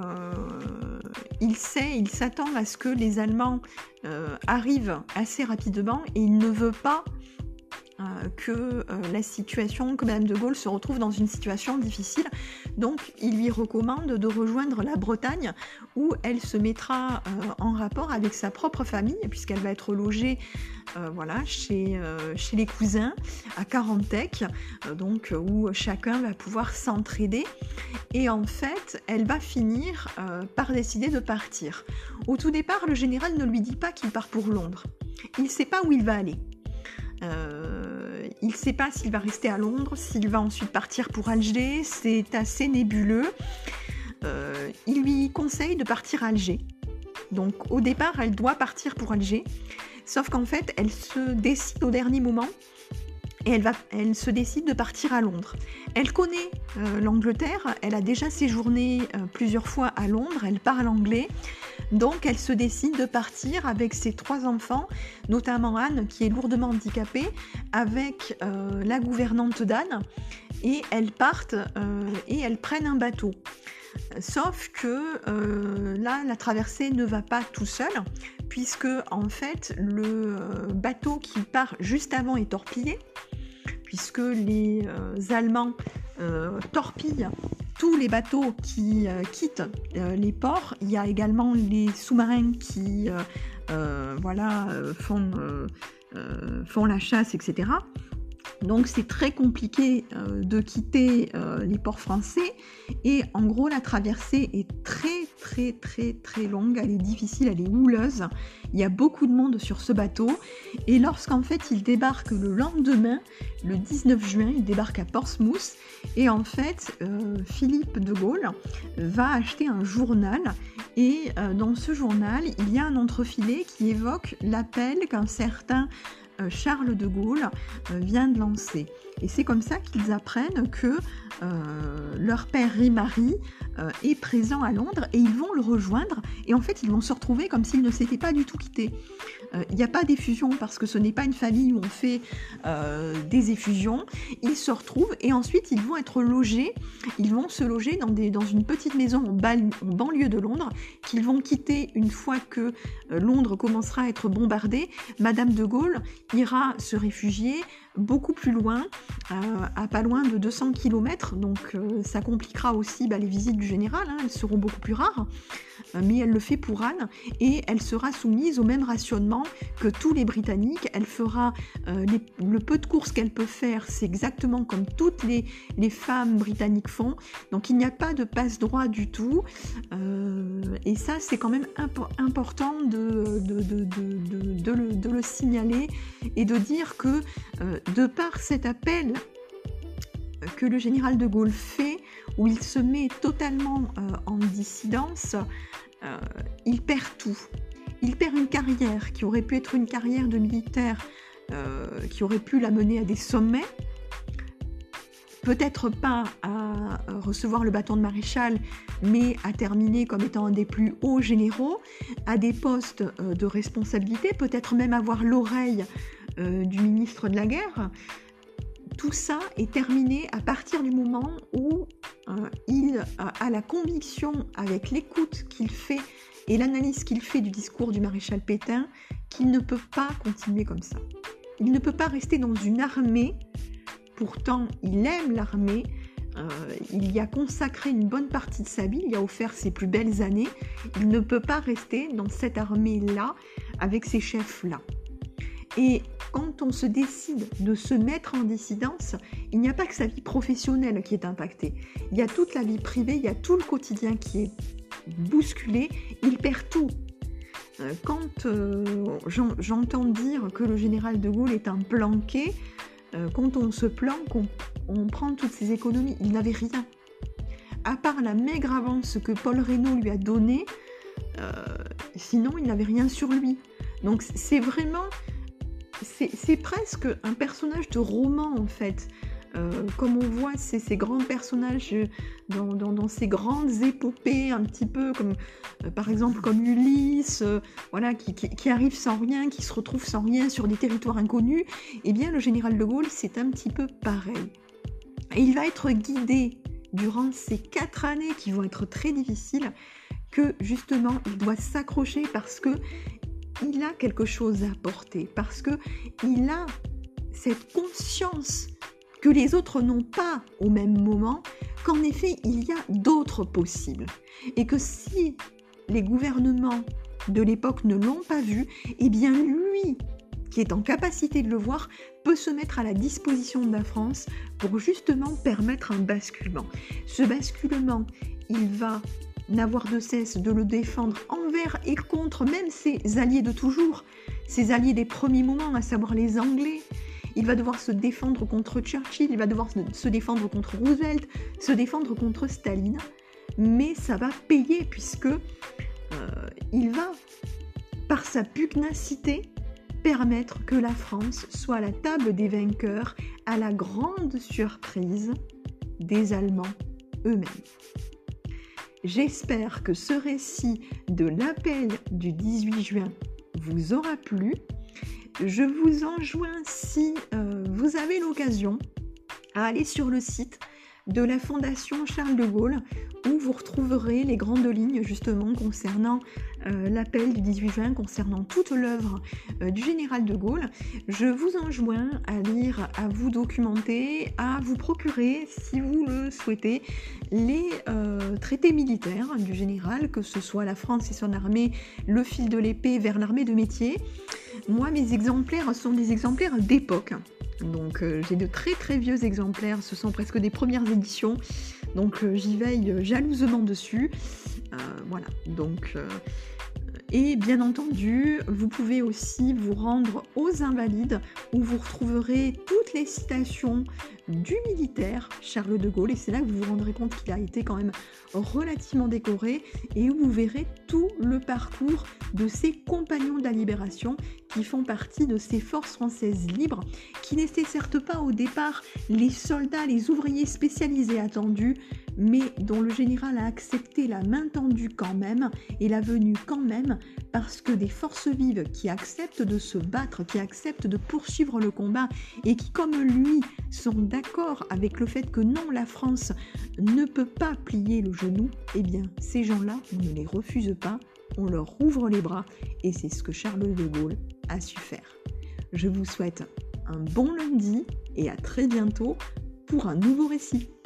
il s'attend à ce que les Allemands arrivent assez rapidement et il ne veut pas que Madame de Gaulle se retrouve dans une situation difficile. Donc il lui recommande de rejoindre la Bretagne où elle se mettra en rapport avec sa propre famille puisqu'elle va être logée chez les cousins à Carantec, où chacun va pouvoir s'entraider. Et en fait, elle va finir par décider de partir. Au tout départ, le général ne lui dit pas qu'il part pour Londres. Il ne sait pas où il va aller. Il ne sait pas s'il va rester à Londres, s'il va ensuite partir pour Alger, c'est assez nébuleux. Il lui conseille de partir à Alger. Donc au départ, elle doit partir pour Alger, sauf qu'en fait, elle se décide au dernier moment et elle se décide de partir à Londres. Elle connaît l'Angleterre, elle a déjà séjourné plusieurs fois à Londres, elle parle anglais, donc elle se décide de partir avec ses 3 enfants, notamment Anne qui est lourdement handicapée, avec la gouvernante d'Anne, et elles partent et elles prennent un bateau. Sauf que là, la traversée ne va pas tout seul, puisque en fait, le bateau qui part juste avant est torpillé, puisque les Allemands torpillent tous les bateaux qui quittent les ports. Il y a également les sous-marins qui font la chasse, etc. Donc c'est très compliqué de quitter les ports français, et en gros la traversée est très longue, elle est difficile, elle est houleuse, il y a beaucoup de monde sur ce bateau, et lorsqu'en fait il débarque le lendemain, le 19 juin, il débarque à Portsmouth, et en fait Philippe de Gaulle va acheter un journal, et dans ce journal il y a un entrefilet qui évoque l'appel qu'un certain Charles de Gaulle vient de lancer. Et c'est comme ça qu'ils apprennent que leur père Ri-Marie est présent à Londres, et ils vont le rejoindre, et en fait ils vont se retrouver comme s'ils ne s'étaient pas du tout quittés. Il n'y a pas d'effusion parce que ce n'est pas une famille où on fait des effusions. Ils se retrouvent et ensuite ils vont être logés, ils vont se loger dans une petite maison en banlieue de Londres, qu'ils vont quitter une fois que Londres commencera à être bombardée. Madame de Gaulle ira se réfugier beaucoup plus loin, à pas loin de 200 km, donc ça compliquera aussi les visites du général, elles seront beaucoup plus rares, mais elle le fait pour Anne, et elle sera soumise au même rationnement que tous les Britanniques. Elle fera le peu de courses qu'elle peut faire, c'est exactement comme toutes les femmes britanniques font, donc il n'y a pas de passe-droit du tout, et ça c'est quand même important de le signaler, et de dire que de par cet appel que le général de Gaulle fait, où il se met totalement en dissidence, il perd tout. Il perd une carrière qui aurait pu être une carrière de militaire, qui aurait pu la mener à des sommets, peut-être pas à recevoir le bâton de maréchal, mais à terminer comme étant un des plus hauts généraux, à des postes de responsabilité, peut-être même avoir l'oreille du ministre de la guerre. Tout ça est terminé à partir du moment où il a la conviction, avec l'écoute qu'il fait et l'analyse qu'il fait du discours du maréchal Pétain, qu'il ne peut pas continuer comme ça. Il ne peut pas rester dans une armée, pourtant il aime l'armée, il y a consacré une bonne partie de sa vie, il y a offert ses plus belles années, il ne peut pas rester dans cette armée-là, avec ces chefs-là. Et quand on se décide de se mettre en dissidence, il n'y a pas que sa vie professionnelle qui est impactée. Il y a toute la vie privée, il y a tout le quotidien qui est bousculé, il perd tout. Quand j'entends dire que le général de Gaulle est un planqué, quand on se planque, on prend toutes ses économies. Il n'avait rien. À part la maigre avance que Paul Reynaud lui a donnée, sinon il n'avait rien sur lui. Donc c'est vraiment... C'est presque un personnage de roman en fait, comme on voit ces grands personnages dans ces grandes épopées, un petit peu comme par exemple comme Ulysse, qui arrive sans rien, qui se retrouve sans rien sur des territoires inconnus. Eh bien le général de Gaulle c'est un petit peu pareil. Et il va être guidé durant ces 4 années qui vont être très difficiles, que justement il doit s'accrocher parce que il a quelque chose à apporter, parce qu'il a cette conscience que les autres n'ont pas au même moment, qu'en effet, il y a d'autres possibles. Et que si les gouvernements de l'époque ne l'ont pas vu, eh bien lui, qui est en capacité de le voir, peut se mettre à la disposition de la France pour justement permettre un basculement. Ce basculement, il va n'avoir de cesse de le défendre envers et contre même ses alliés de toujours, ses alliés des premiers moments, à savoir les Anglais. Il va devoir se défendre contre Churchill, il va devoir se défendre contre Roosevelt, se défendre contre Staline, mais ça va payer puisque il va, par sa pugnacité, permettre que la France soit à la table des vainqueurs à la grande surprise des Allemands eux-mêmes. J'espère que ce récit de l'appel du 18 juin vous aura plu. Je vous enjoins, si vous avez l'occasion, à aller sur le site de la Fondation Charles de Gaulle, où vous retrouverez les grandes lignes justement concernant l'appel du 18 juin, concernant toute l'œuvre du général de Gaulle. Je vous enjoins à lire, à vous documenter, à vous procurer, si vous le souhaitez, les traités militaires du général, que ce soit la France et son armée, le fil de l'épée vers l'armée de métier. Moi, mes exemplaires sont des exemplaires d'époque. Donc j'ai de très très vieux exemplaires, ce sont presque des premières éditions, donc j'y veille jalousement dessus. Voilà, donc et bien entendu, vous pouvez aussi vous rendre aux Invalides, où vous retrouverez toutes les citations du militaire Charles de Gaulle, et c'est là que vous vous rendrez compte qu'il a été quand même relativement décoré, et où vous verrez tout le parcours de ses compagnons de la Libération qui font partie de ces forces françaises libres, qui n'étaient certes pas au départ les soldats, les ouvriers spécialisés attendus, mais dont le général a accepté la main tendue quand même, et la venue quand même, parce que des forces vives qui acceptent de se battre, qui acceptent de poursuivre le combat, et qui, comme lui, sont d'accord avec le fait que non, la France ne peut pas plier le genou, eh bien, ces gens-là, on ne les refuse pas, on leur ouvre les bras, et c'est ce que Charles de Gaulle a su faire. Je vous souhaite un bon lundi, et à très bientôt pour un nouveau récit.